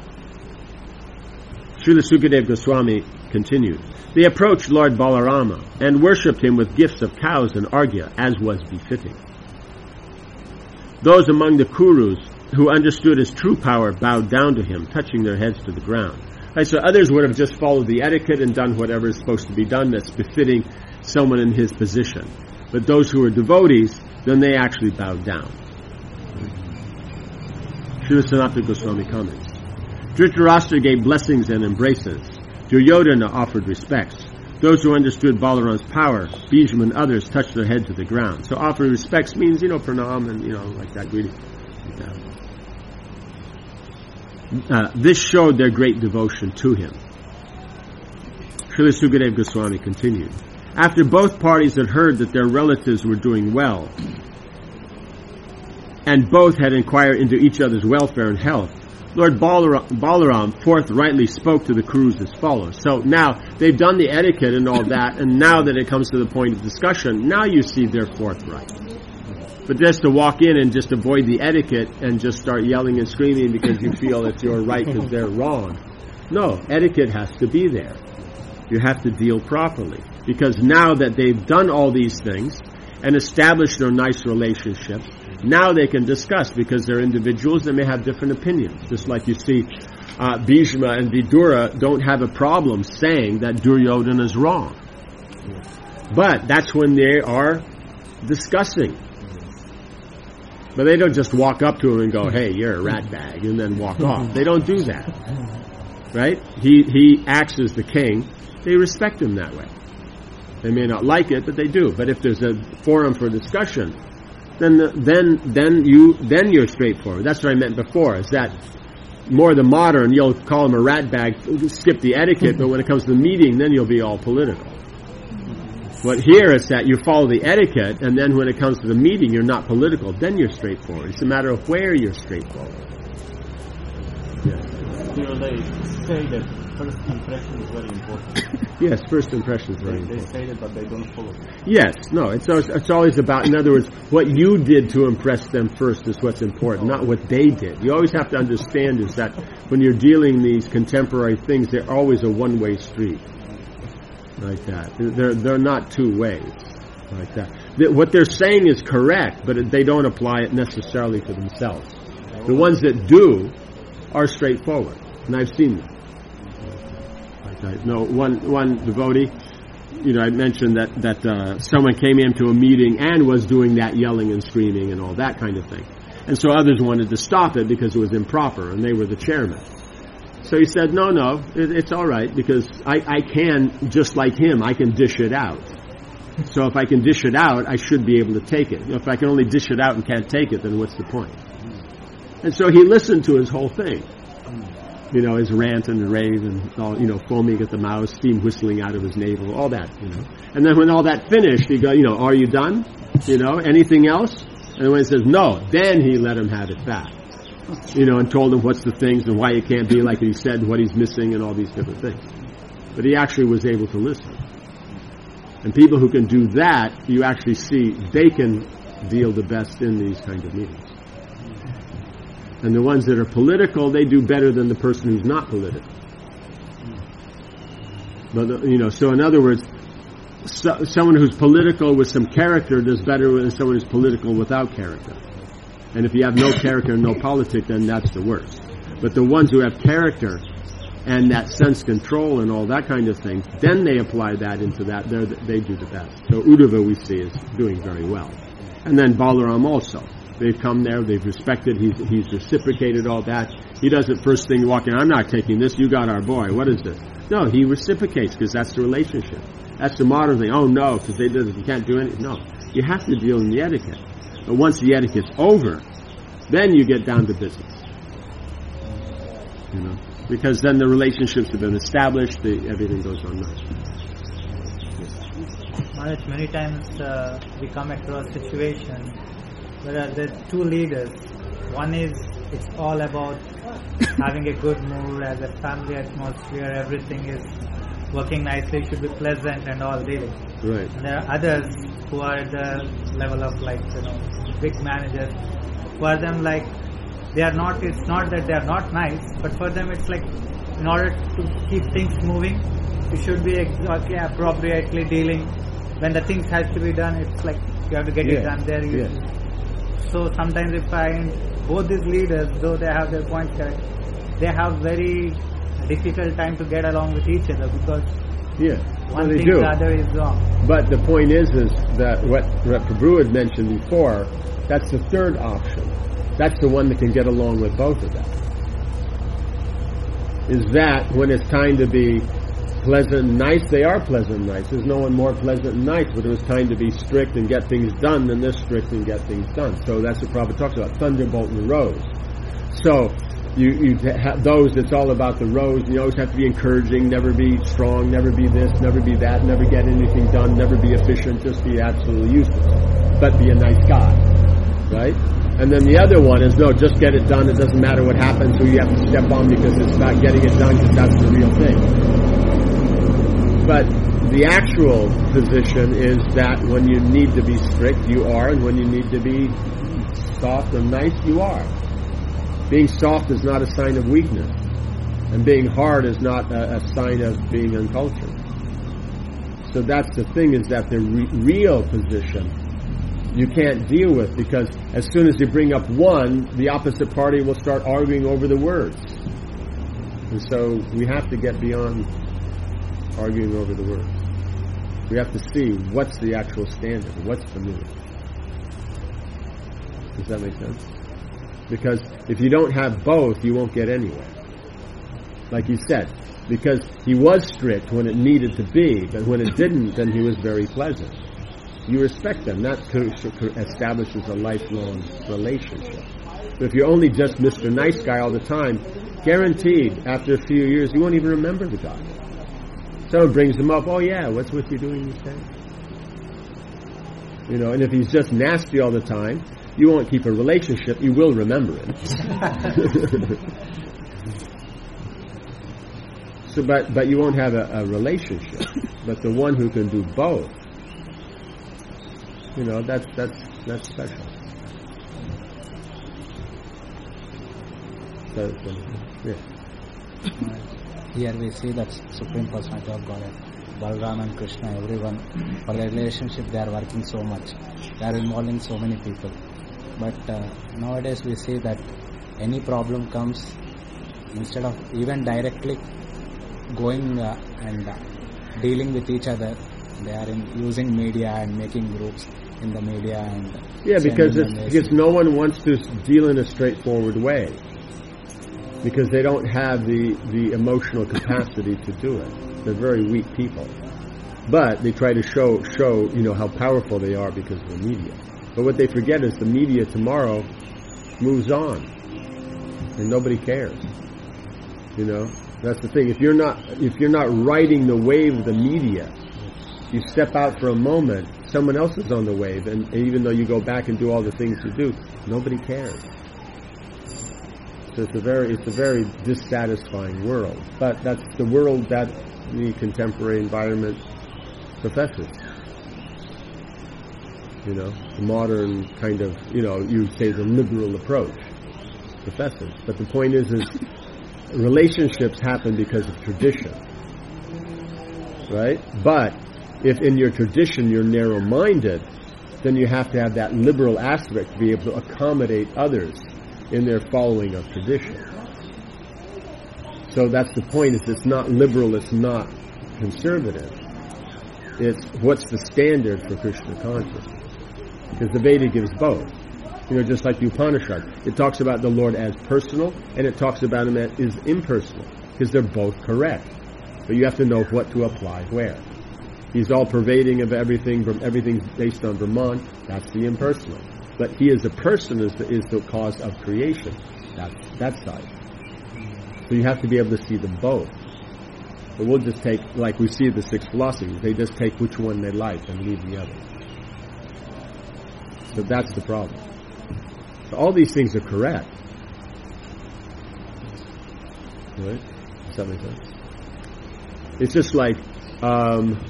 Srila Sukadeva Goswami continued. They approached Lord Balarama and worshipped him with gifts of cows and arghya, as was befitting. Those among the Kurus who understood his true power bowed down to him, touching their heads to the ground. Right, so others would have just followed the etiquette and done whatever is supposed to be done that's befitting someone in his position. But those who were devotees, then they actually bowed down. Srila Sanatana Goswami comments. Dhritarashtra gave blessings and embraces. Duryodhana offered respects. Those who understood Balaram's power, Bhishma and others, touched their head to the ground. So offering respects means, you know, pranam and, you know, like that, greeting. Like that. Uh, this showed their great devotion to him. Srila Sukadeva Goswami continued. After both parties had heard that their relatives were doing well, and both had inquired into each other's welfare and health, Lord Balaram, Balaram forthrightly spoke to the Kurus as follows. So now, they've done the etiquette and all that, and now that it comes to the point of discussion, now you see they're forthright. But just to walk in and just avoid the etiquette and just start yelling and screaming because you feel that you're right because they're wrong. No, etiquette has to be there. You have to deal properly. Because now that they've done all these things and established their nice relationships, now they can discuss because they're individuals and may have different opinions. Just like you see uh, Bhishma and Vidura don't have a problem saying that Duryodhana is wrong. But that's when they are discussing. But they don't just walk up to him and go, hey, you're a rat bag, and then walk off. They don't do that. Right? He, he acts as the king. They respect him that way. They may not like it, but they do. But if there's a forum for discussion, then then then you then you're straightforward. That's what I meant before. Is that more the modern? You'll call him a rat bag, skip the etiquette, but when it comes to the meeting, then you'll be all political. What here is that you follow the etiquette, and then when it comes to the meeting, you're not political. Then you're straightforward. It's a matter of where you're straightforward. Yeah. You know, they say that first impression is very important. Yes, first impression is very they, important. They say it, but they don't follow it. Yes, no, it's always, it's always about, in other words, what you did to impress them first is what's important, not what they did. You always have to understand is that when you're dealing these contemporary things, they're always a one-way street. Like that. They're, they're not two ways. Like that. What they're saying is correct, but they don't apply it necessarily to themselves. The ones that do are straightforward, and I've seen them. Like no, one one devotee, you know, I mentioned that that uh, someone came into a meeting and was doing that yelling and screaming and all that kind of thing, and so others wanted to stop it because it was improper, and they were the chairman. So he said, no, no, it, it's all right, because I, I can, just like him, I can dish it out. So if I can dish it out, I should be able to take it. If I can only dish it out and can't take it, then what's the point? And so he listened to his whole thing. You know, his rant and rave and all, you know, foaming at the mouth, steam whistling out of his navel, all that, you know. And then when all that finished, he go, you know, are you done? You know, anything else? And when he says no, then he let him have it back. You know, and told him what's the things and why it can't be like he said, what he's missing and all these different things. But he actually was able to listen. And people who can do that, you actually see they can deal the best in these kind of meetings. And the ones that are political, they do better than the person who's not political. But, you know, so in other words, so, someone who's political with some character does better than someone who's political without character. And if you have no character and no politics, then that's the worst. But the ones who have character and that sense control and all that kind of thing, then they apply that into that. They're, they do the best. So Uddhava we see is doing very well. And then Balaram also. They've come there, they've respected, he's, he's reciprocated all that. He doesn't first thing walk in, I'm not taking this, you got our boy, what is this? No, he reciprocates because that's the relationship. That's the modern thing. Oh no, because they did, you can't do anything. No, you have to deal in the etiquette. But once the etiquette's over, then you get down to business. You know, because then the relationships have been established, the, everything goes on nice. Maharaj, many times uh, we come across situations where there are two leaders. One is it's all about having a good mood as a family atmosphere, everything is working nicely, should be pleasant and all dealing. Right. And there are others who are at the level of like, you know, big managers. For them, like, they are not, it's not that they are not nice, but for them it's like, in order to keep things moving, you should be exactly appropriately dealing. When the things has to be done, it's like you have to get yeah. it done there. You, yeah. So sometimes I find both these leaders, though they have their points correct, they have very difficult time to get along with each other because yeah. one well, thing do. the other is wrong. But the point is, is that what, what Prabhu had mentioned before, that's the third option. That's the one that can get along with both of them. Is that when it's time to be pleasant and nice, they are pleasant and nice. There's no one more pleasant and nice, but it was time to be strict and get things done than this strict and get things done. So that's what Prabhupada talks about, thunderbolt and rose. So you, you have those that's all about the rose, and you always have to be encouraging, never be strong, never be this, never be that, never get anything done, never be efficient, just be absolutely useless. But be a nice guy, right? And then the other one is, no, just get it done, it doesn't matter what happens, so you have to step on because it's about getting it done because that's the real thing. But the actual position is that when you need to be strict, you are, and when you need to be soft and nice, you are. Being soft is not a sign of weakness, and being hard is not a, a sign of being uncultured. So that's the thing, is that the re- real position you can't deal with, because as soon as you bring up one, the opposite party will start arguing over the words. And so we have to get beyond arguing over the words. We have to see what's the actual standard, what's the meaning. Does that make sense? Because if you don't have both, you won't get anywhere. Like he said, because he was strict when it needed to be, but when it didn't, then he was very pleasant. You respect them. That establishes a lifelong relationship. But if you're only just Mister Nice Guy all the time, guaranteed, after a few years, you won't even remember the guy. Someone brings him up, oh yeah, what's with you doing these things? You know, and if he's just nasty all the time, you won't keep a relationship, you will remember it. so, but, but you won't have a, a relationship. But the one who can do both, you know, that's, that's, that's special. So, yeah. Here we see that Supreme Personality of Godhead, Balaram and Krishna, everyone, for their relationship they are working so much. They are involving so many people. But uh, nowadays we see that any problem comes, instead of even directly going uh, and uh, dealing with each other, they are in using media and making groups in the media. And yeah, because it's, because no one wants to deal in a straightforward way. Because they don't have the, the emotional capacity to do it. They're very weak people. But they try to show, show, you know, how powerful they are because of the media. But what they forget is the media tomorrow moves on. And nobody cares. You know, that's the thing. If you're not if you're not riding the wave of the media, you step out for a moment, someone else is on the wave, and, and even though you go back and do all the things you do, nobody cares. So it's a very it's a very dissatisfying world. But that's the world that the contemporary environment professes. You know, the modern kind of, you know, you say the liberal approach professes. But the point is, is relationships happen because of tradition, right? But if in your tradition you're narrow-minded, then you have to have that liberal aspect to be able to accommodate others in their following of tradition. So that's the point, is it's not liberal, it's not conservative. It's what's the standard for Krishna consciousness. Because the Veda gives both. You know, just like the Upanishad. It talks about the Lord as personal, and it talks about him as is impersonal. Because they're both correct. But you have to know what to apply where. He's all pervading of everything, from everything's based on Brahman. That's the impersonal. But he as a person is the, is the cause of creation. That's that side. So you have to be able to see them both. But we'll just take, like we see the six philosophies, they just take which one they like and leave the other. So that's the problem. So all these things are correct. Right? Does that make sense? It's just like, um,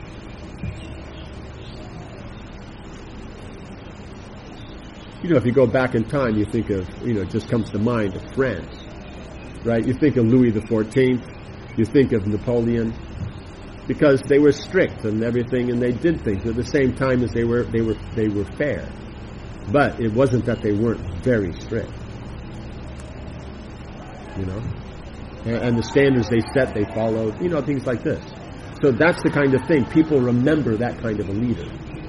you know, if you go back in time, you think of, you know, it just comes to mind of France, right? You think of Louis the fourteenth, you think of Napoleon, because they were strict and everything, and they did things at the same time as they were they were they were fair. But it wasn't that they weren't very strict, you know. And, and the standards they set, they followed, you know, things like this. So that's the kind of thing people remember. That kind of a leader.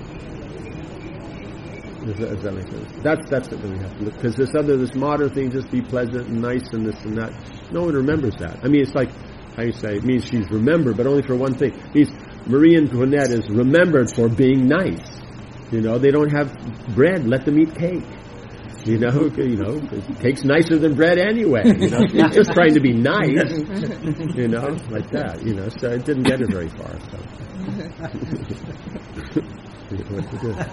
Does that, does that make sense? That's that's what we have to look, because this other this modern thing, just be pleasant and nice and this and that. No one remembers that. I mean, it's like, how you say, it means she's remembered, but only for one thing. It means Marie Antoinette is remembered for being nice. You know, they don't have bread, let them eat cake. You know, you know, cake's nicer than bread anyway. You know, it's just trying to be nice. You know, like that. You know, so it didn't get her very far. So, what to do?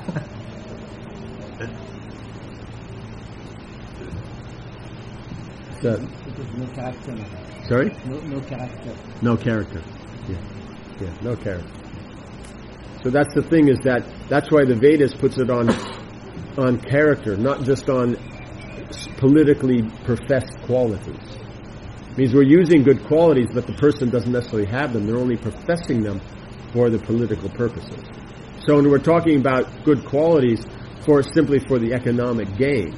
So, no character. Sorry? No, no character. No character. Yeah, yeah, no character. So that's the thing, is that that's why the Vedas puts it on on character, not just on politically professed qualities. It means we're using good qualities, but the person doesn't necessarily have them. They're only professing them for the political purposes. So when we're talking about good qualities for simply for the economic gain,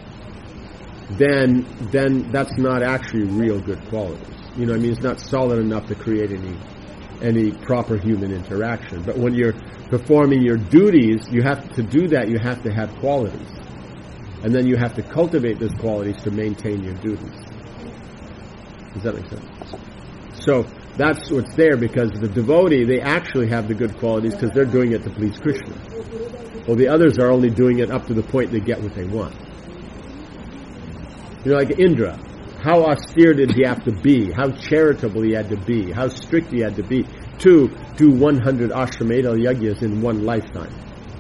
then then that's not actually real good qualities. You know, I mean, it's not solid enough to create any any proper human interaction. But when you're performing your duties, you have to do that, you have to have qualities. And then you have to cultivate those qualities to maintain your duties. Does that make sense? So that's what's there, because the devotee, they actually have the good qualities because they're doing it to please Krishna. Well, the others are only doing it up to the point they get what they want. You know, like Indra. How austere did he have to be? How charitable he had to be? How strict he had to be to do one hundred Ashwamedha yajnas in one lifetime?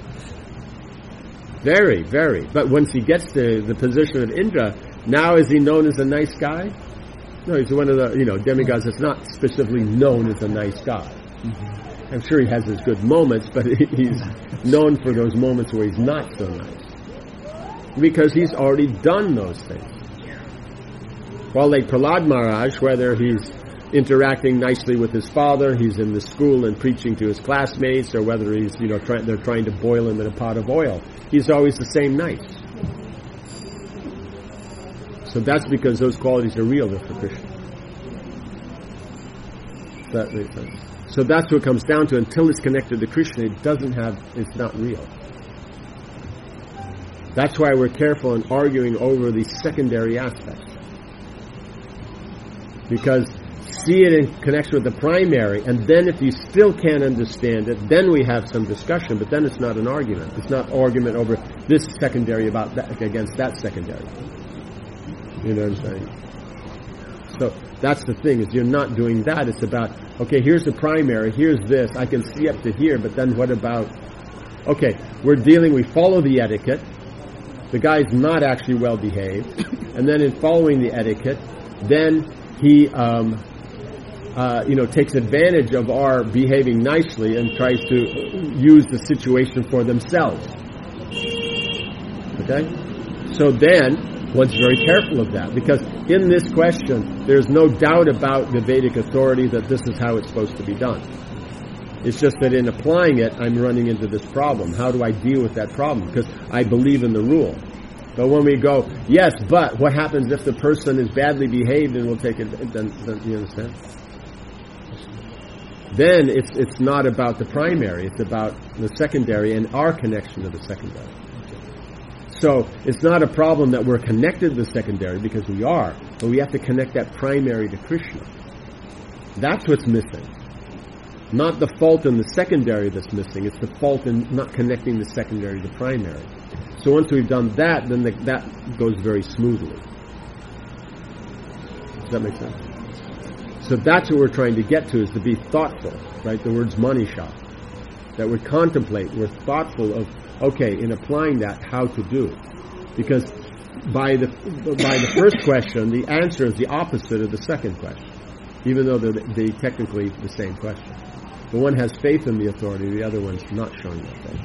Very, very. But once he gets to the position of Indra, now is he known as a nice guy? No, he's one of the, you know, demigods that's not specifically known as a nice guy. Mm-hmm. I'm sure he has his good moments, but he's known for those moments where he's not so nice. Because he's already done those things. While like Prahlad Maharaj, whether he's interacting nicely with his father, he's in the school and preaching to his classmates, or whether he's, you know, try, they're trying to boil him in a pot of oil, he's always the same nice. So that's because those qualities are real, they're for Krishna. That makes sense. So that's what it comes down to. Until it's connected to Krishna, it doesn't have, it's not real. That's why we're careful in arguing over these secondary aspects. Because see it in connection with the primary, and then if you still can't understand it, then we have some discussion, but then it's not an argument. It's not argument over this secondary about that against that secondary. You know what I'm saying? So that's the thing, is you're not doing that. It's about, okay, here's the primary, here's this, I can see up to here, but then what about, okay, we're dealing, we follow the etiquette, the guy's not actually well behaved, and then in following the etiquette, then he, um, uh, you know, takes advantage of our behaving nicely and tries to use the situation for themselves. Okay? So then, one's very careful of that, because in this question, there's no doubt about the Vedic authority that this is how it's supposed to be done. It's just that in applying it, I'm running into this problem. How do I deal with that problem? Because I believe in the rule. But when we go, yes, but what happens if the person is badly behaved and will take it, then, then you understand? Then it's it's not about the primary, it's about the secondary and our connection to the secondary. So it's not a problem that we're connected to the secondary, because we are, but we have to connect that primary to Krishna. That's what's missing. Not the fault in the secondary that's missing, it's the fault in not connecting the secondary to primary. So once we've done that, then the, that goes very smoothly. Does that make sense? So that's what we're trying to get to, is to be thoughtful, right? The word's manisha. That we contemplate, we're thoughtful of, okay, in applying that, how to do it. Because by the by the first question, the answer is the opposite of the second question, even though they're, they're technically the same question. The one has faith in the authority, the other one's not showing that faith.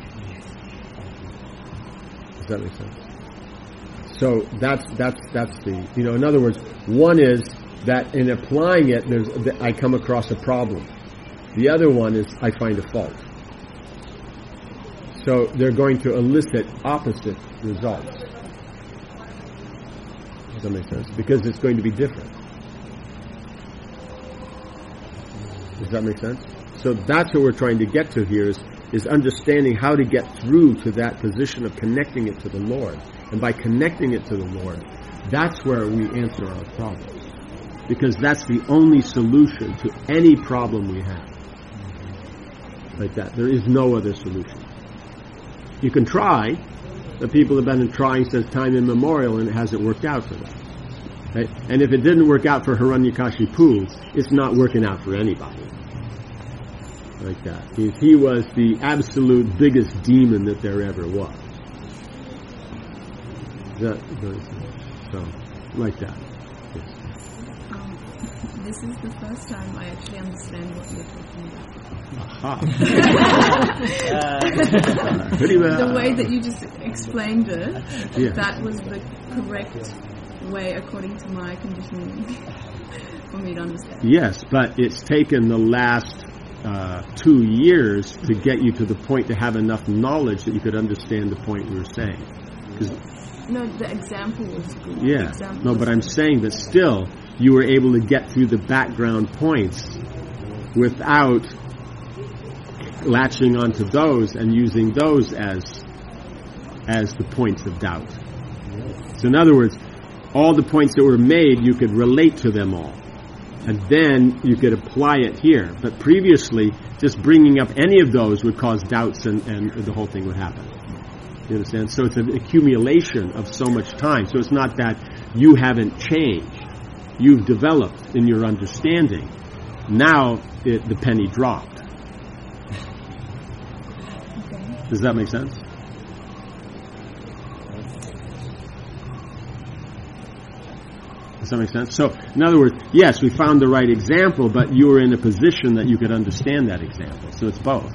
Does that make sense? So that's that's that's the, you know, in other words, one is that in applying it, there's I come across a problem. The other one is I find a fault. So they're going to elicit opposite results. Does that make sense? Because it's going to be different. Does that make sense? So that's what we're trying to get to here, is, is understanding how to get through to that position of connecting it to the Lord. And by connecting it to the Lord, that's where we answer our problems. Because that's the only solution to any problem we have. Like that. There is no other solution. You can try. The people have been trying since time immemorial, and it hasn't worked out for them. Right? And if it didn't work out for Hiranyakashipu, it's not working out for anybody. Like that. He, he was the absolute biggest demon that there ever was. That, so, like that. Yes. Um, this is the first time I actually understand what you're talking about. Aha. The way that you just explained it, yeah. That was the correct way according to my conditioning for me to understand. Yes, but it's taken the last uh, two years to get you to the point to have enough knowledge that you could understand the point we were saying. No, the example was good. Yeah, no, but I'm saying that still you were able to get through the background points without latching onto those and using those as as the points of doubt. So in other words, all the points that were made, you could relate to them all. And then you could apply it here. But previously, just bringing up any of those would cause doubts, and, and the whole thing would happen. You understand? So it's an accumulation of so much time. So it's not that you haven't changed. You've developed in your understanding. Now it, the penny dropped. Does that make sense? Does that make sense? So, in other words, yes, we found the right example, but you were in a position that you could understand that example. So it's both.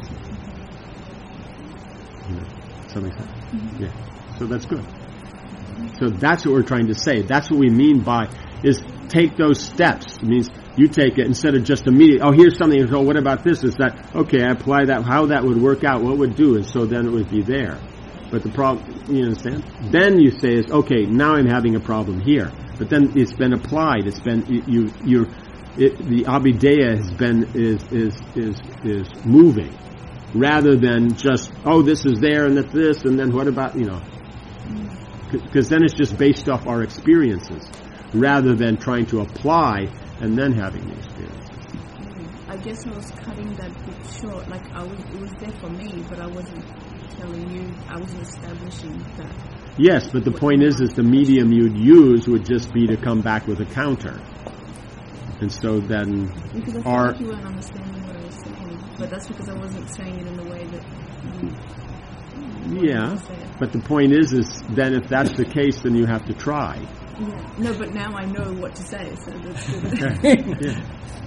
Does that make sense? Mm-hmm. Yeah. So that's good. So that's what we're trying to say. That's what we mean by, is take those steps. It means you take it instead of just immediately, oh, here's something, oh, what about this? Is that, okay, I apply that, how that would work out, what would do, and so then it would be there. But the problem, you understand? Then you say is, okay, now I'm having a problem here. But then it's been applied, it's been, you, you're, it, the abhideya has been, is, is, is, is moving. Rather than just, oh, this is there and that's this, and then what about, you know. Because then it's just based off our experiences, rather than trying to apply and then having the experience. I guess I was cutting that bit short. Like I was, it was there for me, but I wasn't telling you. I wasn't establishing that. Yes, but the point is, is the medium you'd use would just be to come back with a counter. And so then Because I felt our... like you weren't understanding what I was saying. But that's because I wasn't saying it in the way that you wanted Yeah, to say it. but the point is, is then if that's the case, then you have to try. Yeah. No, but now I know what to say, so that's good. Okay. Yeah.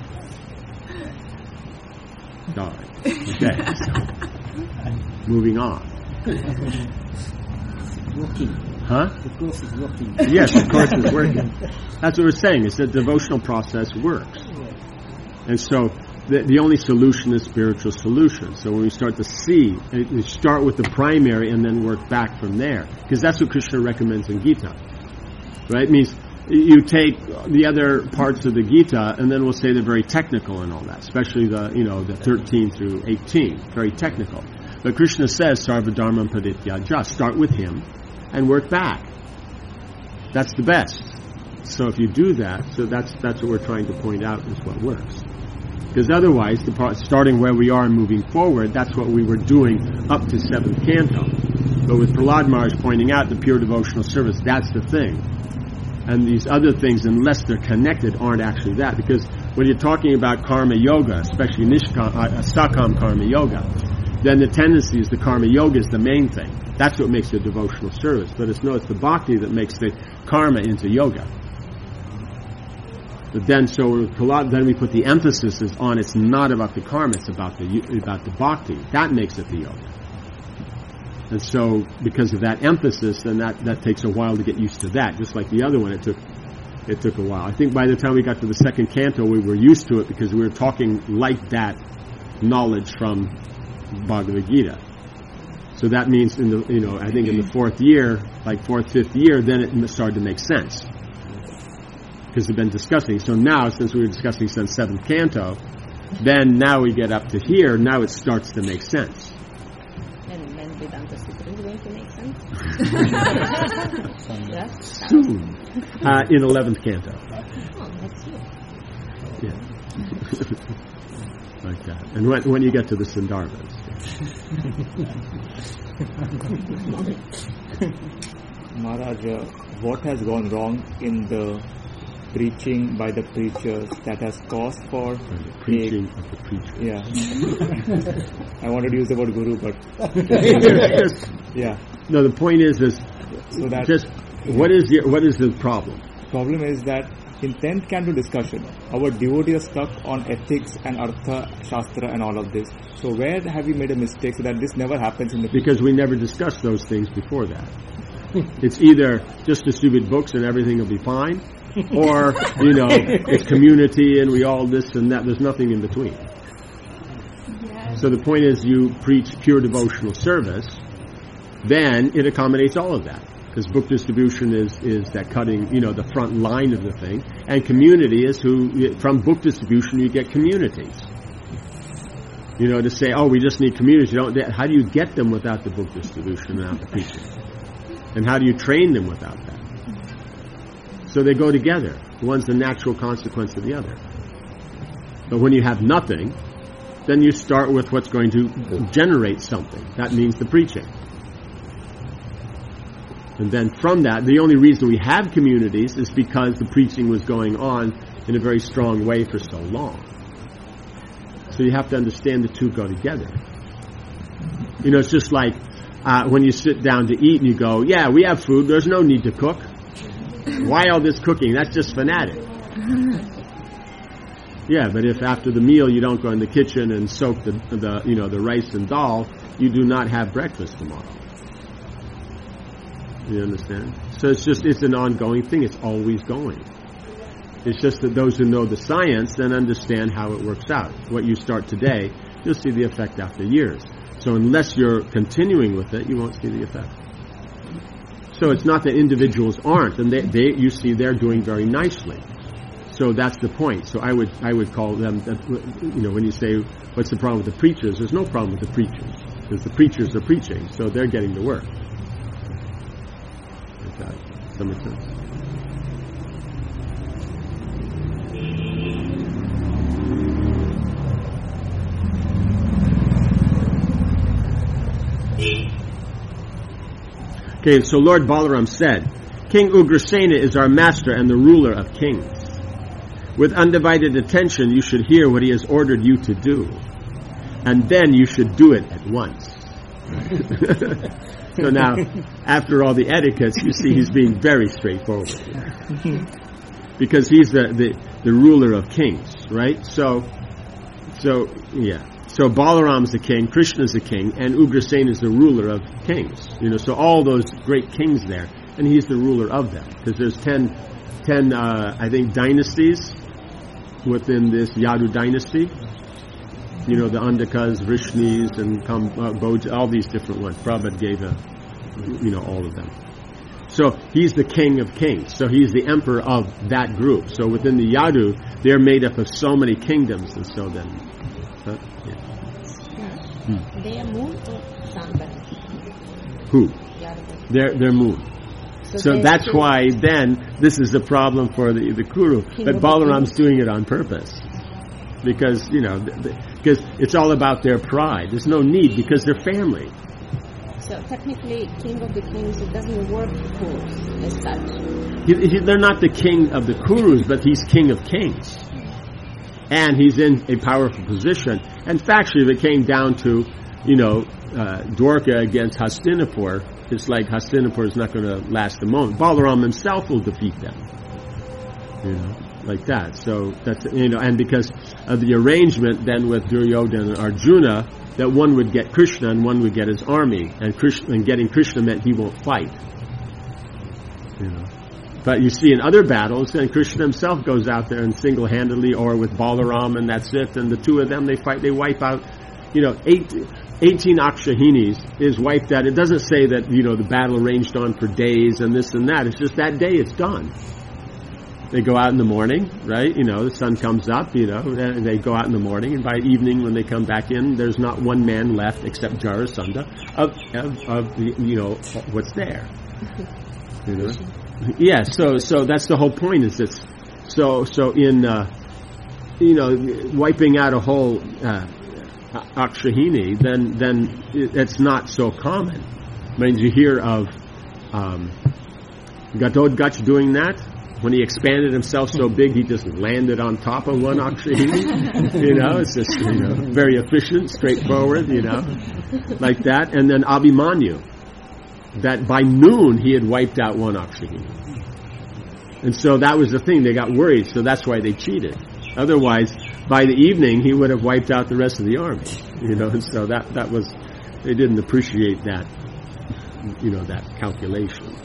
All right. Okay. So, moving on. Working. Huh? The course is working. Yes, of course it's working. That's what we're saying, is that the devotional process works. And so the, the only solution is spiritual solution. So when we start to see, we start with the primary and then work back from there. Because that's what Krishna recommends in Gita. Right? It means you take the other parts of the Gita and then we'll say they're very technical and all that. Especially the, you know, the thirteen through eighteen. Very technical. But Krishna says, Sarva Dharmam Parityaja. Start with him and work back. That's the best. So if you do that, so that's that's what we're trying to point out is what works. Because otherwise, the part, starting where we are and moving forward, that's what we were doing up to seventh canto. But with Prahlad Maharaj pointing out the pure devotional service, that's the thing. And these other things, unless they're connected, aren't actually that. Because when you're talking about karma yoga, especially nishkam, uh, sakam karma yoga, then the tendency is the karma yoga is the main thing. That's what makes a devotional service. But it's no, it's the bhakti that makes the karma into yoga. But then, so then we put the emphasis is on it's not about the karma, it's about the about the bhakti. That makes it the yoga. And so, because of that emphasis, then that, that takes a while to get used to that. Just like the other one, it took it took a while. I think by the time we got to the second canto, we were used to it because we were talking like that knowledge from Bhagavad Gita. So that means in the, you know, I think in the fourth year, like fourth, fifth year, then it started to make sense. Because we've been discussing. So now, since we were discussing since seventh canto, then now we get up to here, now it starts to make sense. And then Vedanta Sutra is going to make sense? Yeah? Soon. Uh, in eleventh canto. Oh, that's you. Yeah. Like that. And when, when you get to the Sandarbhas. Maharaj, uh, what has gone wrong in the preaching by the preachers that has caused for the preaching a, of the preachers? Yeah. I wanted to use the word guru, but yeah. No, the point is, is so that just what is the what is the problem? Problem is that in tenth canto discussion, our devotees are stuck on ethics and artha, shastra, and all of this. So where have we made a mistake so that this never happens in the future? Because we never discussed those things before that. It's either just distribute books and everything will be fine, or, you know, it's community and we all this and that. There's nothing in between. Yeah. So the point is you preach pure devotional service, then it accommodates all of that. Because book distribution is, is that cutting, you know, the front line of the thing. And community is who, from book distribution you get communities. You know, to say, oh, we just need communities. You don't, how do you get them without the book distribution, without the preaching? And how do you train them without that? So they go together. One's the natural consequence of the other. But when you have nothing, then you start with what's going to generate something. That means the preaching. And then from that, the only reason we have communities is because the preaching was going on in a very strong way for so long. So you have to understand the two go together. You know, it's just like uh, when you sit down to eat and you go, yeah, we have food, there's no need to cook. Why all this cooking? That's just fanatic. Yeah, but if after the meal you don't go in the kitchen and soak the, the you know, the rice and dal, you do not have breakfast tomorrow. You understand? So it's just, it's an ongoing thing. It's always going. It's just that those who know the science then understand how it works out. What you start today, you'll see the effect after years. So unless you're continuing with it, you won't see the effect. So it's not that individuals aren't, and they, they you see they're doing very nicely. So that's the point. So I would I would call them, you know, when you say, what's the problem with the preachers? There's no problem with the preachers. Because the preachers are preaching, so they're getting the work. Okay. Does that make sense? Okay, so Lord Balaram said, King Ugrasena is our master and the ruler of kings. With undivided attention, you should hear what he has ordered you to do. And then you should do it at once. So now, after all the etiquettes, you see he's being very straightforward. Because he's the, the, the ruler of kings, right? So, so, yeah. So Balaram's the king, Krishna's the king, and Ugrasena is the ruler of kings. You know, so all those great kings there, and he's the ruler of them. Because there's ten, ten, uh, I think, dynasties within this Yadu dynasty. You know, the Andakas, Vrishnis, and Kam, uh, Boj, all these different ones. Prabhupada gave a, you know, all of them. So he's the king of kings. So he's the emperor of that group. So within the Yadu, they're made up of so many kingdoms, and so then, uh, yeah. Hmm. They are moon or sun? Who? Yadu. They're they're moon. So, so that's why then this is the problem for the the Kuru. King but Balaram's doing it on purpose. Because, you know, because it's all about their pride. There's no need, because they're family. So technically, king of the kings, it doesn't work for as such. He, he, they're not the king of the Kurus, but he's king of kings. And he's in a powerful position. And factually, if it came down to, you know, uh, Dwarka against Hastinapur, it's like Hastinapur is not going to last a moment. Balaram himself will defeat them. You know, like that. So that's, you know, and because of the arrangement then with Duryodhana and Arjuna, that one would get Krishna and one would get his army, and Krishna, and getting Krishna meant he won't fight. You know, but you see in other battles, then Krishna himself goes out there and single-handedly, or with Balaram, and that's it. And the two of them, they fight, they wipe out. You know, eight, eighteen Akshahinis is wiped out. It doesn't say that, you know, the battle raged on for days and this and that. It's just that day it's done. They go out in the morning, right? You know, the sun comes up, you know, and they go out in the morning, and by evening when they come back in, there's not one man left except Jarasandha of, of, of the, you know, what's there. You know? Yeah, so, so that's the whole point, is it's, so, so in, uh, you know, wiping out a whole, uh, Akshahini, then, then it's not so common. I mean, you hear of, um, Gatotkacha doing that? When he expanded himself so big, he just landed on top of one Akshahini. You know, it's just, you know, very efficient, straightforward, you know, like that. And then Abhimanyu, that by noon he had wiped out one Akshahini. And so that was the thing, they got worried, so that's why they cheated. Otherwise, by the evening, he would have wiped out the rest of the army. You know, and so that, that was, they didn't appreciate that, you know, that calculation.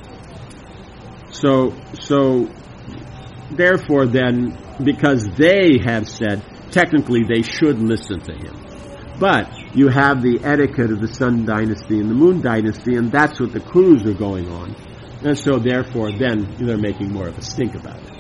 So, so, therefore then, because they have said, technically they should listen to him. But, you have the etiquette of the Sun Dynasty and the Moon Dynasty, and that's what the Kurus are going on. And so therefore then, they're making more of a stink about it.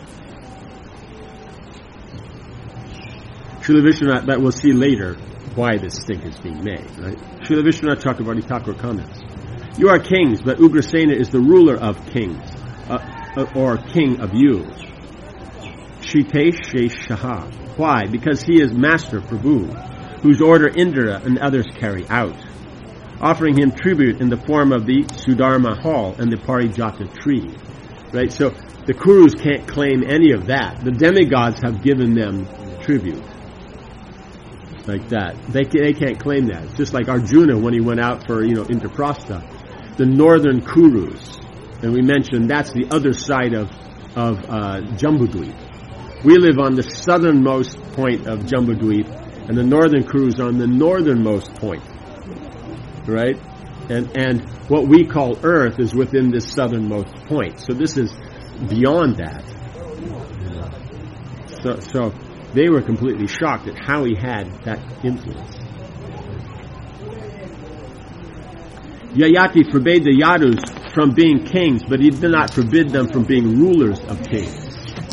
Srila Vishwanath, but we'll see later why this stink is being made, right? Srila Vishwanath Chakravarti Thakur comments, you are kings, but Ugrasena is the ruler of kings. Uh, or king of you. Shitesh Shaha. Why? Because he is Master Prabhu, whose order Indra and others carry out, offering him tribute in the form of the Sudharma hall and the Parijata tree. Right? So the Kurus can't claim any of that. The demigods have given them tribute. Like that. They, they can't claim that. It's just like Arjuna when he went out for, you know, Indraprastha. The northern Kurus, and we mentioned that's the other side of of uh, Jambudweep. We live on the southernmost point of Jambudweep, and the northern Kurus are on the northernmost point, right? And and what we call Earth is within this southernmost point. So this is beyond that. So so they were completely shocked at how he had that influence. Yayati forbade the Yadus from being kings, but he did not forbid them from being rulers of kings.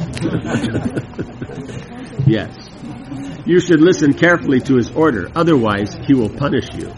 Yes. You should listen carefully to his order, otherwise he will punish you.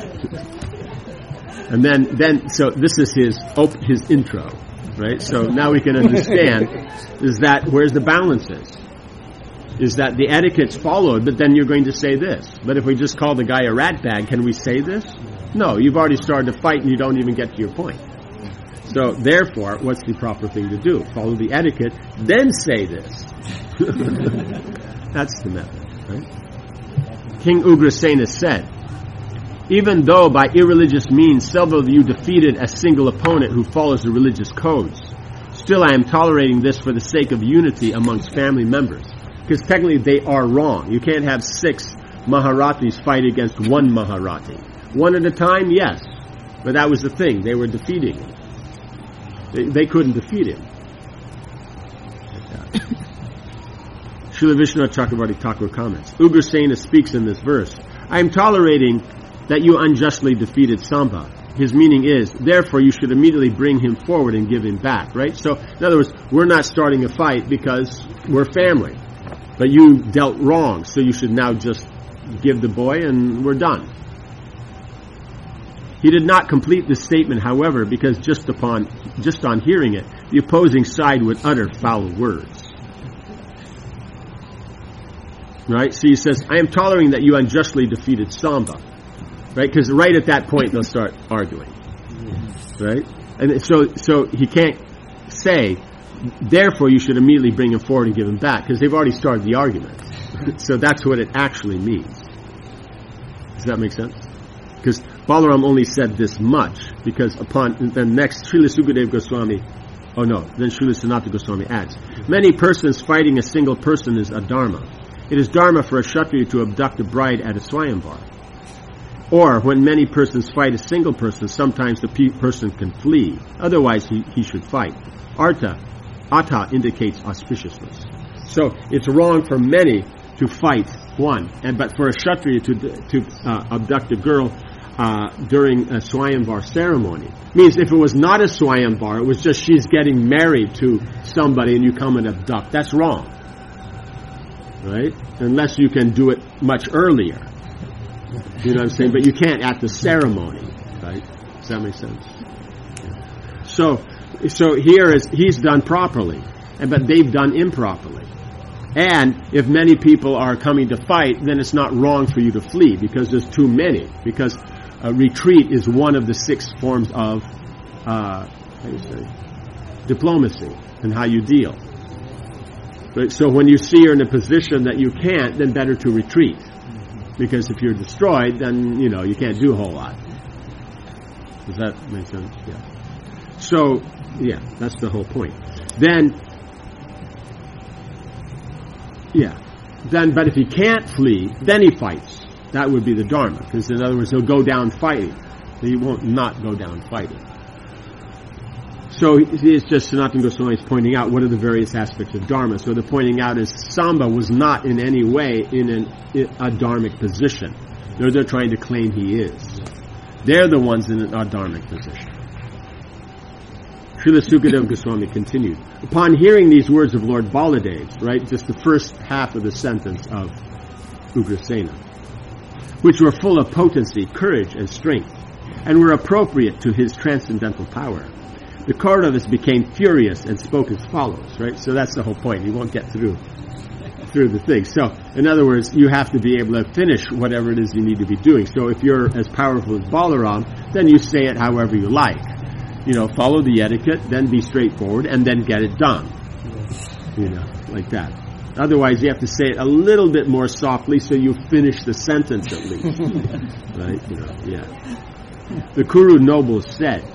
And then, then, so this is his op- his intro, right? So now we can understand is that where's the balances? Is that the etiquette's followed, but then you're going to say this. But if we just call the guy a rat bag, can we say this? No, you've already started to fight and you don't even get to your point. So, therefore, what's the proper thing to do? Follow the etiquette, then say this. That's the method, right? King Ugrasena said, even though by irreligious means several of you defeated a single opponent who follows the religious codes, still I am tolerating this for the sake of unity amongst family members. Because technically they are wrong. You can't have six Maharathis fight against one Maharathi. One at a time, yes. But that was the thing. They were defeating him. They, they couldn't defeat him. Srila Vishnu Chakravarti Thakur comments, Ugrasena speaks in this verse, I am tolerating that you unjustly defeated Samba. His meaning is, therefore you should immediately bring him forward and give him back, right? So, in other words, we're not starting a fight because we're family. But you dealt wrong, so you should now just give the boy and we're done. He did not complete this statement, however, because just upon, just on hearing it, the opposing side would utter foul words. Right? So he says, I am tolerating that you unjustly defeated Samba. Right? Because right at that point they'll start arguing. Right? And so so he can't say, therefore you should immediately bring him forward and give him back, because they've already started the argument. So that's what it actually means. Does that make sense? Because Balaram only said this much, because upon the next, Srila Sukadeva Goswami, oh no, then Srila Sanatana Goswami adds, many persons fighting a single person is adharma. It is dharma for a Kshatriya to abduct a bride at a Swayamvar. Or, when many persons fight a single person, sometimes the pe- person can flee. Otherwise, he, he should fight. Artha, Atha indicates auspiciousness. So, it's wrong for many to fight one. And but for a Kshatriya to, to uh, abduct a girl uh, during a Swayamvar ceremony, means if it was not a Swayamvar, it was just she's getting married to somebody and you come and abduct, that's wrong. Right? Unless you can do it much earlier. You know what I'm saying? But you can't at the ceremony, right? Does that make sense? Yeah. So, so here is, he's done properly, and but they've done improperly. And if many people are coming to fight, then it's not wrong for you to flee, because there's too many. Because a retreat is one of the six forms of, uh, how do you say, diplomacy, and how you deal. Right? So when you see you're in a position that you can't, then better to retreat. Because if you're destroyed, then, you know, you can't do a whole lot. Does that make sense? Yeah. So, yeah, that's the whole point. Then, yeah. Then, but if he can't flee, then he fights. That would be the dharma. Because in other words, he'll go down fighting. He won't not go down fighting. So it's just Sanatana Goswami is pointing out what are the various aspects of dharma. So the pointing out is Samba was not in any way in an, a dharmic position. They're, they're trying to claim he is. They're the ones in an adharmic position. Srila Sukadeva Goswami continued. Upon hearing these words of Lord Baladev, right, just the first half of the sentence of Ugrasena, which were full of potency, courage, and strength, and were appropriate to his transcendental power, the Kauravas became furious and spoke as follows, right? So that's the whole point. You won't get through through the thing. So, in other words, you have to be able to finish whatever it is you need to be doing. So if you're as powerful as Balaram, then you say it however you like. You know, follow the etiquette, then be straightforward, and then get it done. You know, like that. Otherwise, you have to say it a little bit more softly so you finish the sentence at least. Right? You know, yeah. The Kuru nobles said,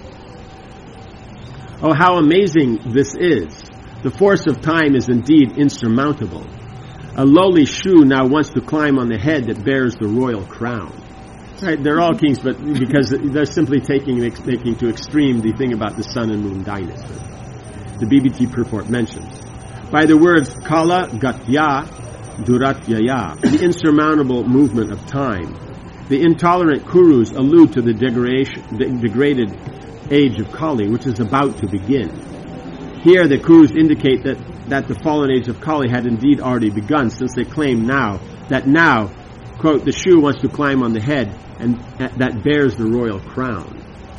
oh, how amazing this is. The force of time is indeed insurmountable. A lowly Shu now wants to climb on the head that bears the royal crown. Right, they're all kings, but because they're simply taking taking to extreme the thing about the sun and moon dynasty. The B B T purport mentions, by the words Kala Gatya Duratyaya, the insurmountable movement of time, the intolerant Kurus allude to the degradation, the degraded age of Kali, which is about to begin. Here the Kurus indicate that, that the fallen age of Kali had indeed already begun, since they claim now that now, quote, the Shu wants to climb on the head and that bears the royal crown.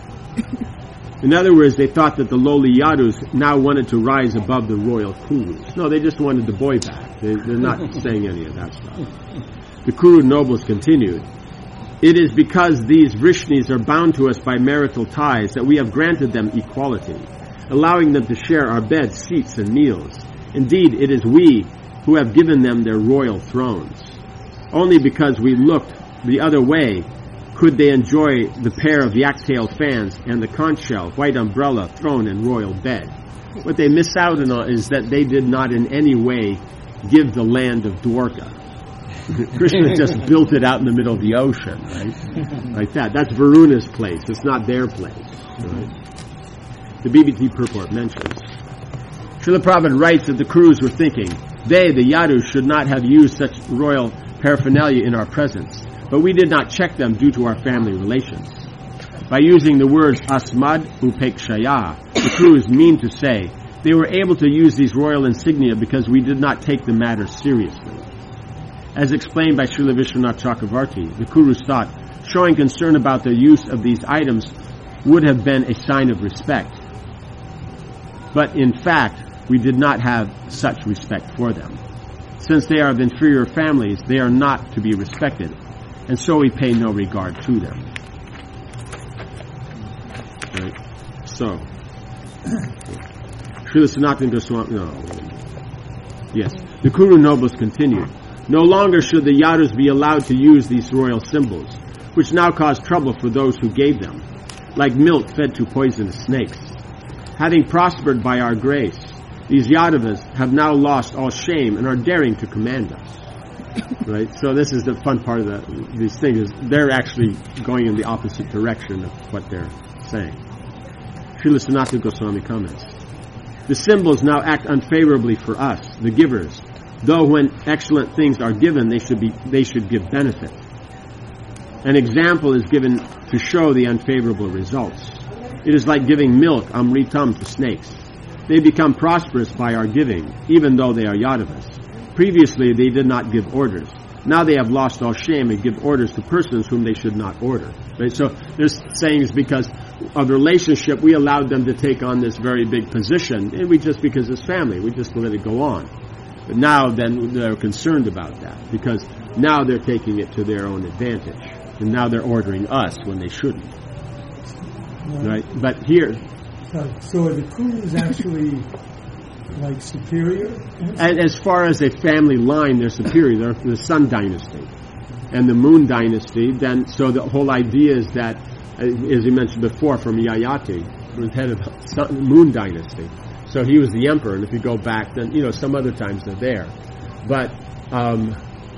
In other words, they thought that the lowly Yadus now wanted to rise above the royal Kurus. No, they just wanted the boy back. They, they're not saying any of that stuff. The Kuru nobles continued, it is because these Vrishnis are bound to us by marital ties that we have granted them equality, allowing them to share our beds, seats, and meals. Indeed, it is we who have given them their royal thrones. Only because we looked the other way could they enjoy the pair of yak-tail fans and the conch shell, white umbrella, throne, and royal bed. What they miss out on is that they did not in any way give the land of Dwarka. Krishna just built it out in the middle of the ocean, right? Like that. That's Varuna's place. It's not their place. Right? The B B T purport mentions. Srila Prabhupada writes that the Kurus were thinking, they, the Yadus, should not have used such royal paraphernalia in our presence, but we did not check them due to our family relations. By using the words asmad upekshaya, the Kurus mean to say they were able to use these royal insignia because we did not take the matter seriously. As explained by Srila Vishwanath Chakravarti, the Kurus thought showing concern about the use of these items would have been a sign of respect. But in fact, we did not have such respect for them. Since they are of inferior families, they are not to be respected, and so we pay no regard to them. Right? So, Srila Sanatana Goswami, no. Yes. The Kuru nobles continued. No longer should the Yadus be allowed to use these royal symbols, which now cause trouble for those who gave them, like milk fed to poisonous snakes. Having prospered by our grace, these Yadavas have now lost all shame and are daring to command us. Right? So this is the fun part of the, these things, is they're actually going in the opposite direction of what they're saying. Srila Sanatana Goswami comments. The symbols now act unfavorably for us, the givers, though when excellent things are given, they should be they should give benefit. An example is given to show the unfavorable results. It is like giving milk, amritam, to snakes. They become prosperous by our giving, even though they are Yadavas. Previously, they did not give orders. Now they have lost all shame and give orders to persons whom they should not order. Right? So this saying is because of the relationship, we allowed them to take on this very big position, and we just, because it's family, we just let it go on. But now then they're concerned about that, because now they're taking it to their own advantage. And now they're ordering us when they shouldn't. Right? But here... So, so are the Kurus actually like superior? And as far as a family line, they're superior. They're the Sun Dynasty. And the Moon Dynasty, then, so the whole idea is that, as you mentioned before, from Yayati, who was head of the Sun, Moon Dynasty. So he was the emperor, and if you go back, then, you know, some other times they're there. But um,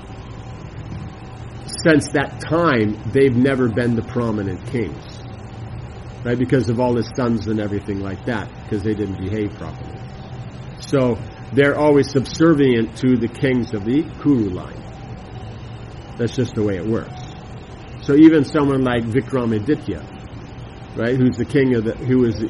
since that time, they've never been the prominent kings. Right? Because of all his sons and everything like that, because they didn't behave properly. So they're always subservient to the kings of the Kuru line. That's just the way it works. So even someone like Vikramaditya, right, who's the king of the, who was the